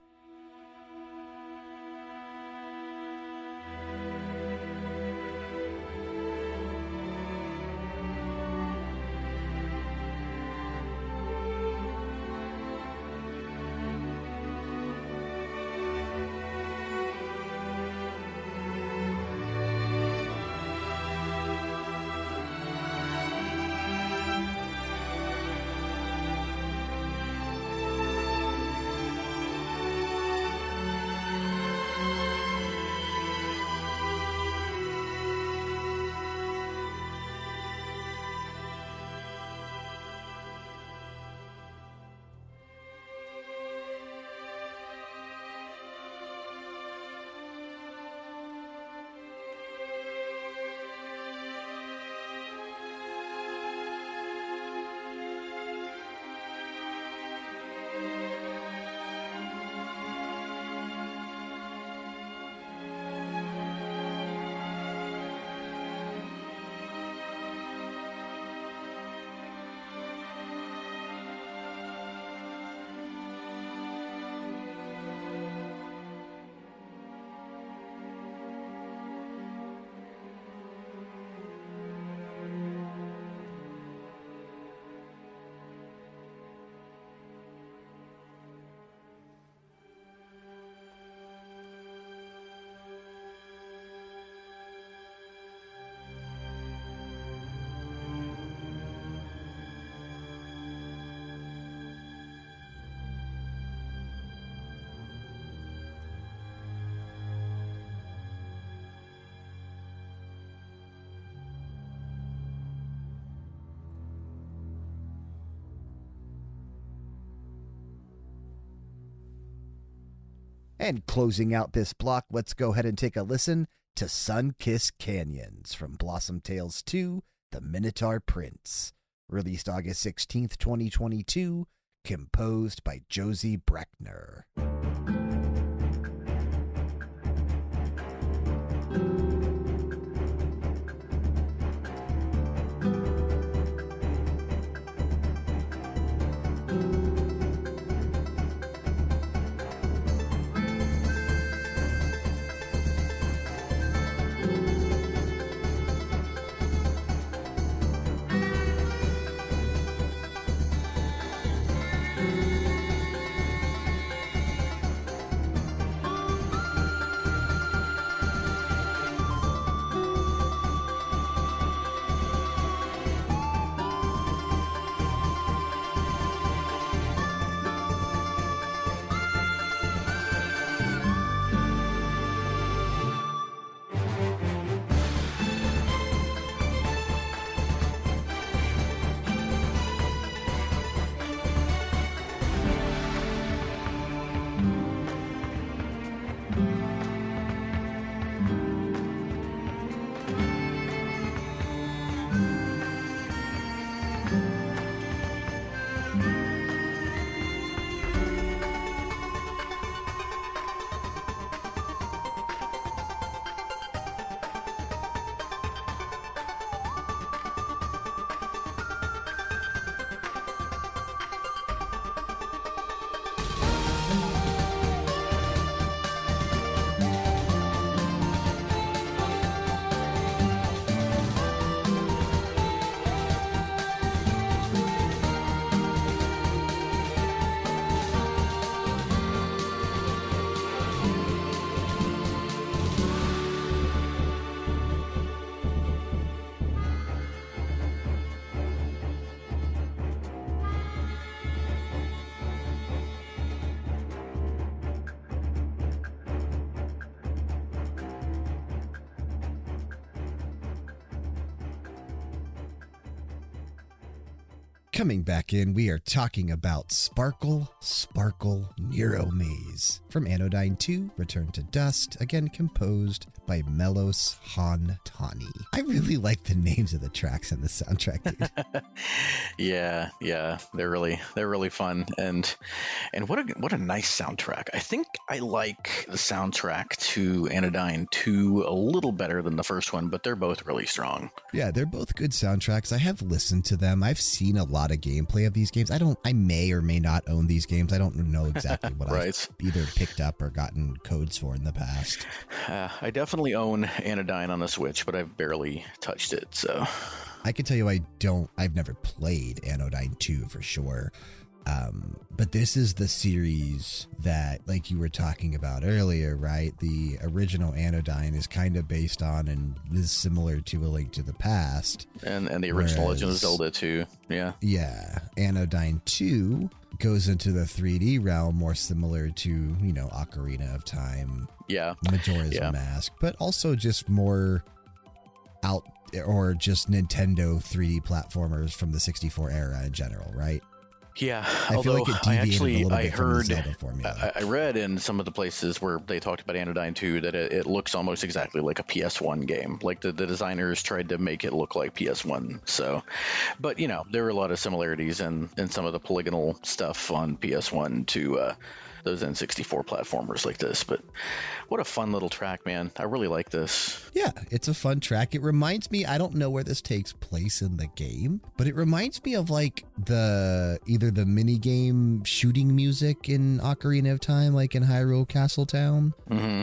[SPEAKER 2] And closing out this block, let's go ahead and take a listen to Sun-Kissed Canyons from Blossom Tales 2, The Minotaur Prince, released August 16th, 2022, composed by Josie Breckner. Coming back in, we are talking about Sparkle, Sparkle, Nero Maze from Anodyne 2, Return to Dust, again composed by Melos Hantani. I really like the names of the tracks in the soundtrack, dude.
[SPEAKER 3] yeah, they're really fun, and what a nice soundtrack. I think I like the soundtrack to Anodyne 2 a little better than the first one, but they're both really strong.
[SPEAKER 2] Yeah, they're both good soundtracks. I have listened to them. I've seen a lot of gameplay of these games. I may or may not own these games. I don't know exactly what
[SPEAKER 3] right.
[SPEAKER 2] I've either picked up or gotten codes for in the past.
[SPEAKER 3] I definitely own Anodyne on the Switch, but I've barely touched it, so
[SPEAKER 2] I can tell you I've never played Anodyne 2 for sure. But this is the series that, like you were talking about earlier, right? The original Anodyne is kind of based on and is similar to A Link to the Past.
[SPEAKER 3] And the original Legend of Zelda too. Yeah.
[SPEAKER 2] Yeah. Anodyne 2 goes into the 3D realm, more similar to, Ocarina of Time.
[SPEAKER 3] Yeah.
[SPEAKER 2] Majora's Mask, but also just more out or just Nintendo 3D platformers from the 64 era in general, right?
[SPEAKER 3] Yeah,
[SPEAKER 2] I feel like it deviated a little bit from the Zelda formula.
[SPEAKER 3] I read in some of the places where they talked about Anodyne 2 that it looks almost exactly like a PS1 game. Like the designers tried to make it look like PS1. So, but there were a lot of similarities in some of the polygonal stuff on PS1 to those N64 platformers like this. But what a fun little track, man. I really like this.
[SPEAKER 2] Yeah, it's a fun track. It reminds me, I don't know where this takes place in the game, but it reminds me of like either the mini game shooting music in Ocarina of Time, like in Hyrule Castletown,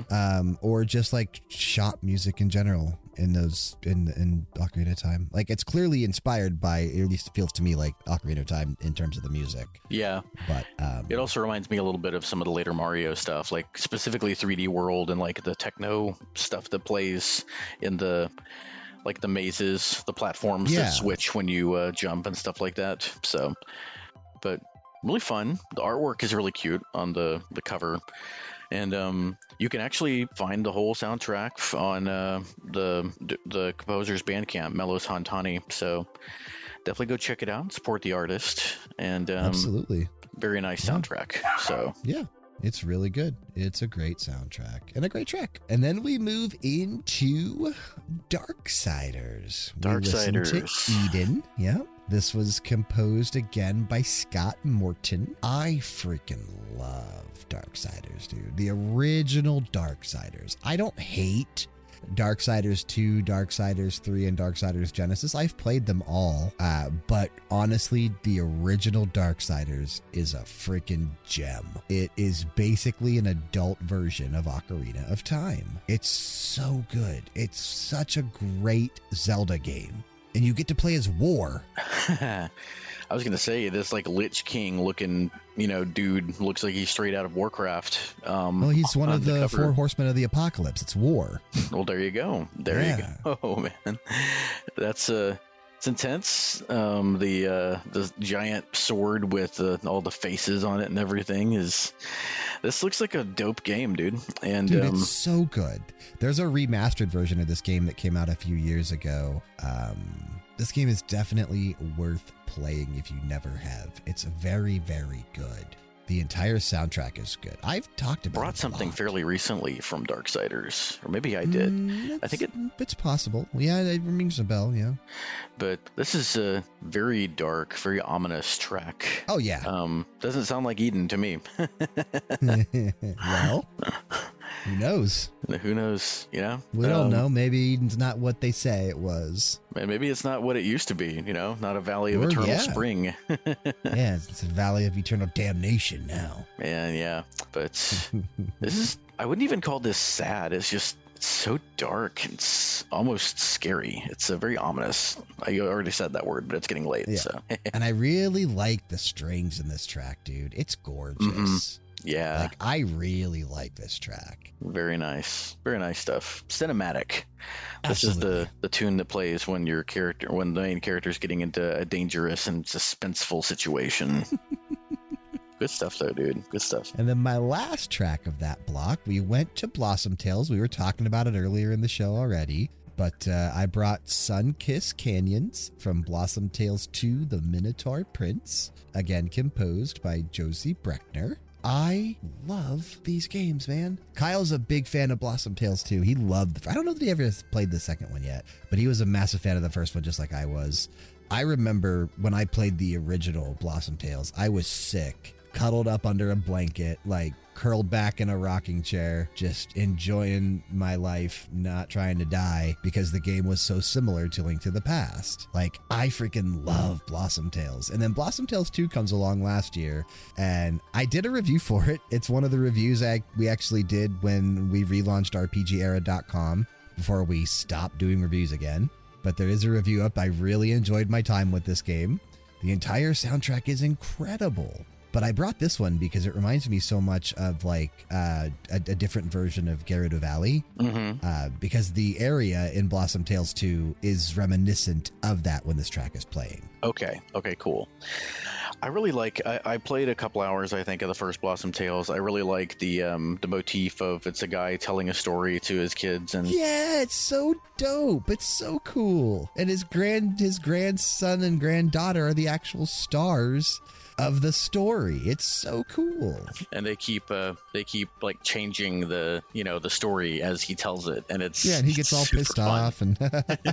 [SPEAKER 2] or just like shop music in general in Ocarina of Time. Like it's clearly inspired by, at least it feels to me like Ocarina of Time in terms of the music.
[SPEAKER 3] Yeah.
[SPEAKER 2] But
[SPEAKER 3] it also reminds me a little bit of some of the later Mario stuff, like specifically 3D World and like the techno stuff that plays in the mazes, the platforms that switch when you jump and stuff like that. So, but really fun. The artwork is really cute on the cover. And you can actually find the whole soundtrack on the composer's Bandcamp, Melos Hantani. So definitely go check it out, support the artist, and
[SPEAKER 2] absolutely
[SPEAKER 3] very nice soundtrack. So
[SPEAKER 2] yeah. It's really good. It's a great soundtrack and a great track. And then we move into Darksiders.
[SPEAKER 3] Darksiders.
[SPEAKER 2] We listen to Eden. Yep. This was composed again by Scott Morton. I freaking love Darksiders, dude. The original Darksiders. I don't hate Darksiders 2, Darksiders 3, and Darksiders Genesis. I've played them all, but honestly, the original Darksiders is a freaking gem. It is basically an adult version of Ocarina of Time. It's so good. It's such a great Zelda game. And you get to play as War.
[SPEAKER 3] I was going to say, this like Lich King looking, dude looks like he's straight out of Warcraft.
[SPEAKER 2] Well, he's one of the 4 horsemen of the apocalypse. It's War.
[SPEAKER 3] Well, there you go. You go. Oh, man. That's it's intense. The giant sword with all the faces on it and everything this looks like a dope game, dude. And
[SPEAKER 2] dude, it's so good. There's a remastered version of this game that came out a few years ago. This game is definitely worth playing if you never have. It's very, very good. The entire soundtrack is good. I've talked about
[SPEAKER 3] brought something fairly recently from Darksiders, or maybe I did. I think
[SPEAKER 2] it's possible. Yeah, it rings a bell. Yeah,
[SPEAKER 3] but this is a very dark, very ominous track.
[SPEAKER 2] Oh yeah.
[SPEAKER 3] Doesn't sound like Eden to me.
[SPEAKER 2] Well, who knows?
[SPEAKER 3] Who knows?
[SPEAKER 2] We don't know. Maybe Eden's not what they say it was.
[SPEAKER 3] And maybe it's not what it used to be. Not a valley of eternal spring.
[SPEAKER 2] Yeah, it's a valley of eternal damnation now.
[SPEAKER 3] Man, yeah. But I wouldn't even call this sad. It's just so dark. It's almost scary. It's very ominous. I already said that word, but it's getting late.
[SPEAKER 2] Yeah.
[SPEAKER 3] So.
[SPEAKER 2] And I really like the strings in this track, dude. It's gorgeous.
[SPEAKER 3] Mm-hmm. Yeah.
[SPEAKER 2] I really like this track.
[SPEAKER 3] Very nice. Very nice stuff. Cinematic. This
[SPEAKER 2] Absolutely.
[SPEAKER 3] is the tune that plays when the main character is getting into a dangerous and suspenseful situation. Good stuff, though, dude. Good stuff.
[SPEAKER 2] And then my last track of that block, we went to Blossom Tales. We were talking about it earlier in the show already, but I brought Sun-Kissed Canyons from Blossom Tales 2, The Minotaur Prince, again composed by Josie Breckner. I love these games, man. Kyle's a big fan of Blossom Tales 2. He loved I don't know that he ever played the second one yet, but he was a massive fan of the first one, just like I was. I remember when I played the original Blossom Tales, I was sick, cuddled up under a blanket, curled back in a rocking chair, just enjoying my life, not trying to die, because the game was so similar to Link to the Past. I freaking love Blossom Tales. And then Blossom Tales 2 comes along last year, and I did a review for it. It's one of the reviews we actually did when we relaunched RPGera.com before we stopped doing reviews again. But there is a review up. I really enjoyed my time with this game. The entire soundtrack is incredible. But I brought this one because it reminds me so much of a different version of Gerudo Valley.
[SPEAKER 3] Mm-hmm.
[SPEAKER 2] Because the area in Blossom Tales 2 is reminiscent of that when this track is playing.
[SPEAKER 3] Okay, cool. I really I played a couple hours, I think, of the first Blossom Tales. I really like the motif of it's a guy telling a story to his kids. And
[SPEAKER 2] yeah, it's so dope. It's so cool. And his grandson and granddaughter are the actual stars of the story. It's so cool.
[SPEAKER 3] And they keep changing the story as he tells it, and it's
[SPEAKER 2] and he gets all pissed off, and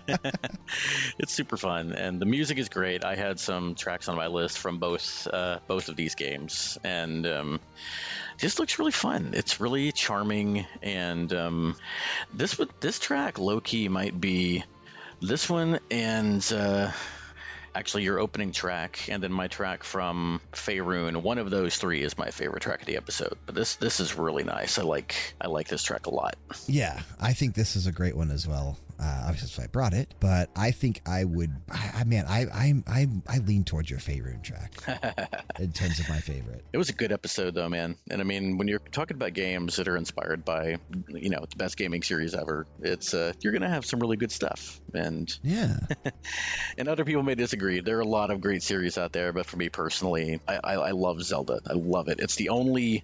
[SPEAKER 3] it's super fun. And the music is great. I had some tracks on my list from both of these games, and just looks really fun. It's really charming, and this track low key might be this one and actually your opening track, and then my track from Faerun. One of those three is my favorite track of the episode. But this is really nice. I like this track a lot.
[SPEAKER 2] Yeah, I think this is a great one as well. Obviously, I brought it, but I think I would. I lean towards your Faerun track in terms of my favorite.
[SPEAKER 3] It was a good episode, though, man. And I mean, when you're talking about games that are inspired by, the best gaming series ever, it's you're gonna have some really good stuff. And
[SPEAKER 2] yeah,
[SPEAKER 3] and other people may disagree. There are a lot of great series out there, but for me personally, I love Zelda. I love it. It's the only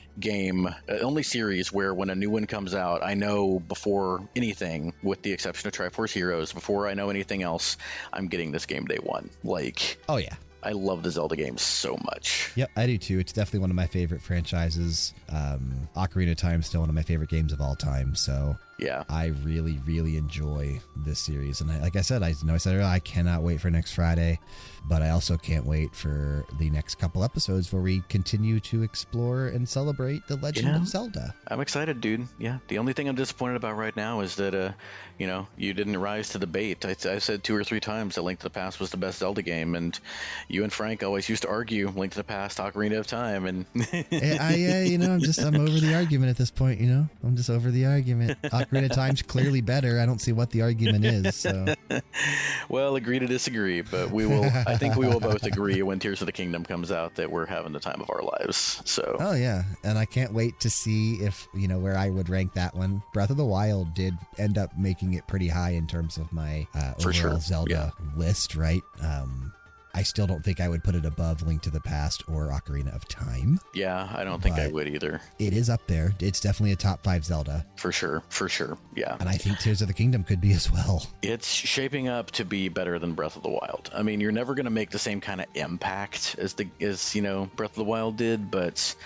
[SPEAKER 3] series where when a new one comes out, I know before anything, with the exception of Triforce Heroes, before I know anything else, I'm getting this game day one.
[SPEAKER 2] Oh yeah.
[SPEAKER 3] I love the Zelda games so much.
[SPEAKER 2] Yep, I do too. It's definitely one of my favorite franchises. Ocarina of Time is still one of my favorite games of all time. So
[SPEAKER 3] yeah,
[SPEAKER 2] I really, really enjoy this series. And like I said, I said earlier, I cannot wait for next Friday, but I also can't wait for the next couple episodes where we continue to explore and celebrate the Legend of Zelda.
[SPEAKER 3] I'm excited, dude. Yeah, the only thing I'm disappointed about right now is that, you didn't rise to the bait. I said 2 or 3 times that Link to the Past was the best Zelda game, and you and Frank always used to argue Link to the Past, Ocarina of Time, and
[SPEAKER 2] I'm over the argument at this point. I'm just over the argument. Ocarina of Time's clearly better. I don't see what the argument is. So,
[SPEAKER 3] well, agree to disagree, but we will. I think we will both agree when Tears of the Kingdom comes out that we're having the time of our lives. So,
[SPEAKER 2] oh yeah, and I can't wait to see if where I would rank that one. Breath of the Wild did end up making it pretty high in terms of my overall Zelda list, right? I still don't think I would put it above Link to the Past or Ocarina of Time.
[SPEAKER 3] Yeah, I don't think I would either.
[SPEAKER 2] It is up there. It's definitely a top 5 Zelda.
[SPEAKER 3] For sure. Yeah.
[SPEAKER 2] And I think Tears of the Kingdom could be as well.
[SPEAKER 3] It's shaping up to be better than Breath of the Wild. I mean, you're never going to make the same kind of impact as Breath of the Wild did, but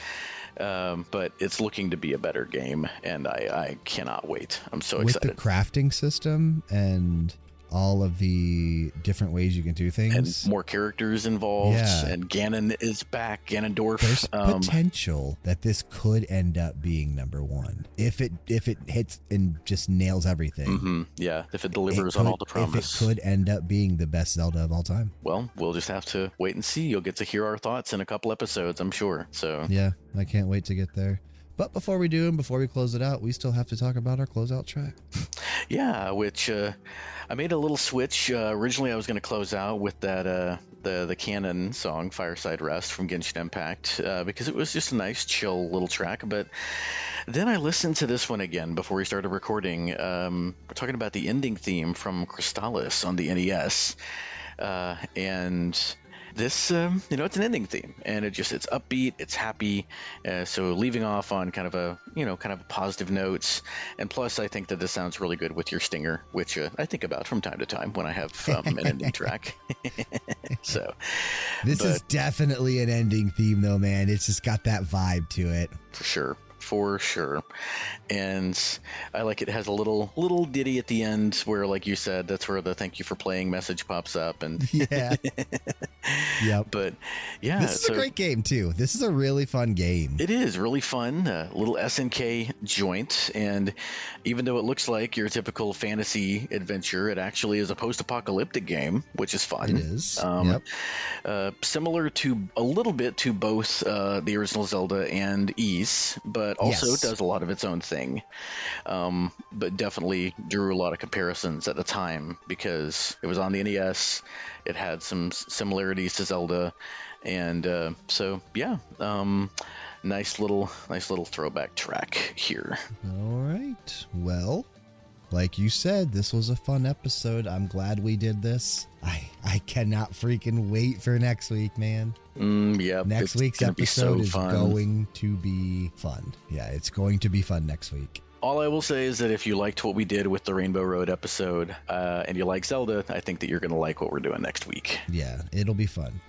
[SPEAKER 3] it's looking to be a better game, and I cannot wait. I'm so excited.
[SPEAKER 2] With the crafting system and all of the different ways you can do things.
[SPEAKER 3] And more characters involved, and Ganon is back, Ganondorf.
[SPEAKER 2] There's potential that this could end up being number 1. If it hits and just nails everything.
[SPEAKER 3] Mm-hmm. Yeah, if it delivers on all the promise.
[SPEAKER 2] If it could end up being the best Zelda of all time.
[SPEAKER 3] Well, we'll just have to wait and see. You'll get to hear our thoughts in a couple episodes, I'm sure. So
[SPEAKER 2] yeah, I can't wait to get there. But before we do, and before we close it out, we still have to talk about our closeout track.
[SPEAKER 3] Yeah, which I made a little switch. Originally, I was going to close out with that the Canon song "Fireside Rest" from Genshin Impact because it was just a nice, chill little track. But then I listened to this one again before we started recording. We're talking about the ending theme from Crystallis on the NES, and this, it's an ending theme, and it's upbeat, it's happy, so leaving off on kind of a positive notes, and plus I think that this sounds really good with your stinger, which I think about from time to time when I have an ending track. So
[SPEAKER 2] this is definitely an ending theme though, man. It's just got that vibe to it.
[SPEAKER 3] For sure. And I like it has a little ditty at the end where, like you said, that's where the thank you for playing message pops up. And
[SPEAKER 2] yeah. Yep.
[SPEAKER 3] But yeah,
[SPEAKER 2] this is a great game too. This is a really fun game.
[SPEAKER 3] It is really fun. A little SNK joint. And even though it looks like your typical fantasy adventure, it actually is a post-apocalyptic game, which is fun.
[SPEAKER 2] It is.
[SPEAKER 3] Similar to a little bit to both the original Zelda and Ys, but also does a lot of its own thing. But definitely drew a lot of comparisons at the time because it was on the NES. It had some similarities to Zelda, and nice little throwback track here.
[SPEAKER 2] All right. Well, like you said, this was a fun episode. I'm glad we did this. I cannot freaking wait for next week, man.
[SPEAKER 3] Yeah.
[SPEAKER 2] Next week's episode is going to be fun. Yeah, it's going to be fun next week.
[SPEAKER 3] All I will say is that if you liked what we did with the Rainbow Road episode and you like Zelda, I think that you're going to like what we're doing next week.
[SPEAKER 2] Yeah, it'll be fun.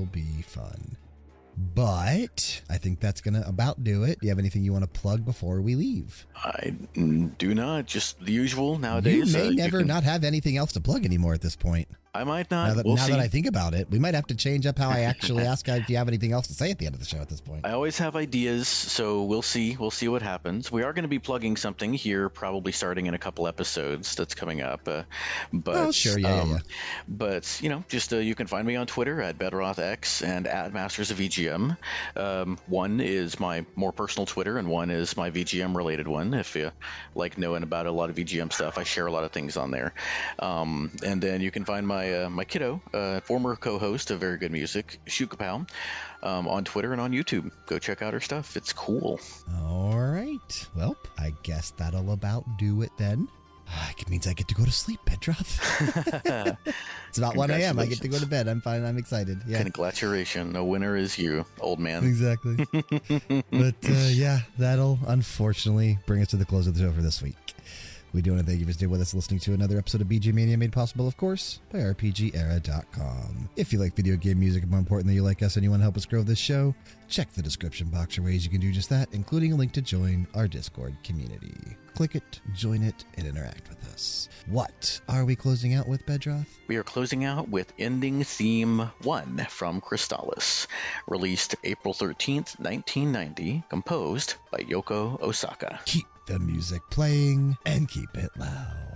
[SPEAKER 2] But I think that's going to about do it. Do you have anything you want to plug before we leave?
[SPEAKER 3] I do not. Just the usual nowadays.
[SPEAKER 2] You may never not have anything else to plug anymore at this point.
[SPEAKER 3] I might not.
[SPEAKER 2] Now that I think about it, we might have to change up how I actually ask if you have anything else to say at the end of the show at this point.
[SPEAKER 3] I always have ideas, so we'll see. We'll see what happens. We are going to be plugging something here, probably starting in a couple episodes that's coming up.
[SPEAKER 2] Oh, sure. Yeah.
[SPEAKER 3] But, just you can find me on Twitter at BedrothX and at Masters of VGM. One is my more personal Twitter, and one is my VGM-related one. If you like knowing about a lot of VGM stuff, I share a lot of things on there. And then you can find my kiddo, former co-host of Very Good Music, Shukapow, on Twitter and on YouTube. Go check out her stuff. It's cool.
[SPEAKER 2] All right. Well, I guess that'll about do it then. It means I get to go to sleep, Bedroth. It's about 1 a.m. I get to go to bed. I'm fine. I'm excited. Yeah.
[SPEAKER 3] Congratulations. No winner is you, old man.
[SPEAKER 2] Exactly. But that'll unfortunately bring us to the close of the show for this week. We do want to thank you for staying with us listening to another episode of BG Mania, made possible, of course, by RPGera.com. If you like video game music, and more importantly, you like us and you want to help us grow this show, check the description box for ways you can do just that, including a link to join our Discord community. Click it, join it, and interact with us. What are we closing out with, Bedroth?
[SPEAKER 3] We are closing out with Ending Theme 1 from Crystallis, released April 13th, 1990, composed by Yoko Osaka.
[SPEAKER 2] Keep the music playing and keep it loud.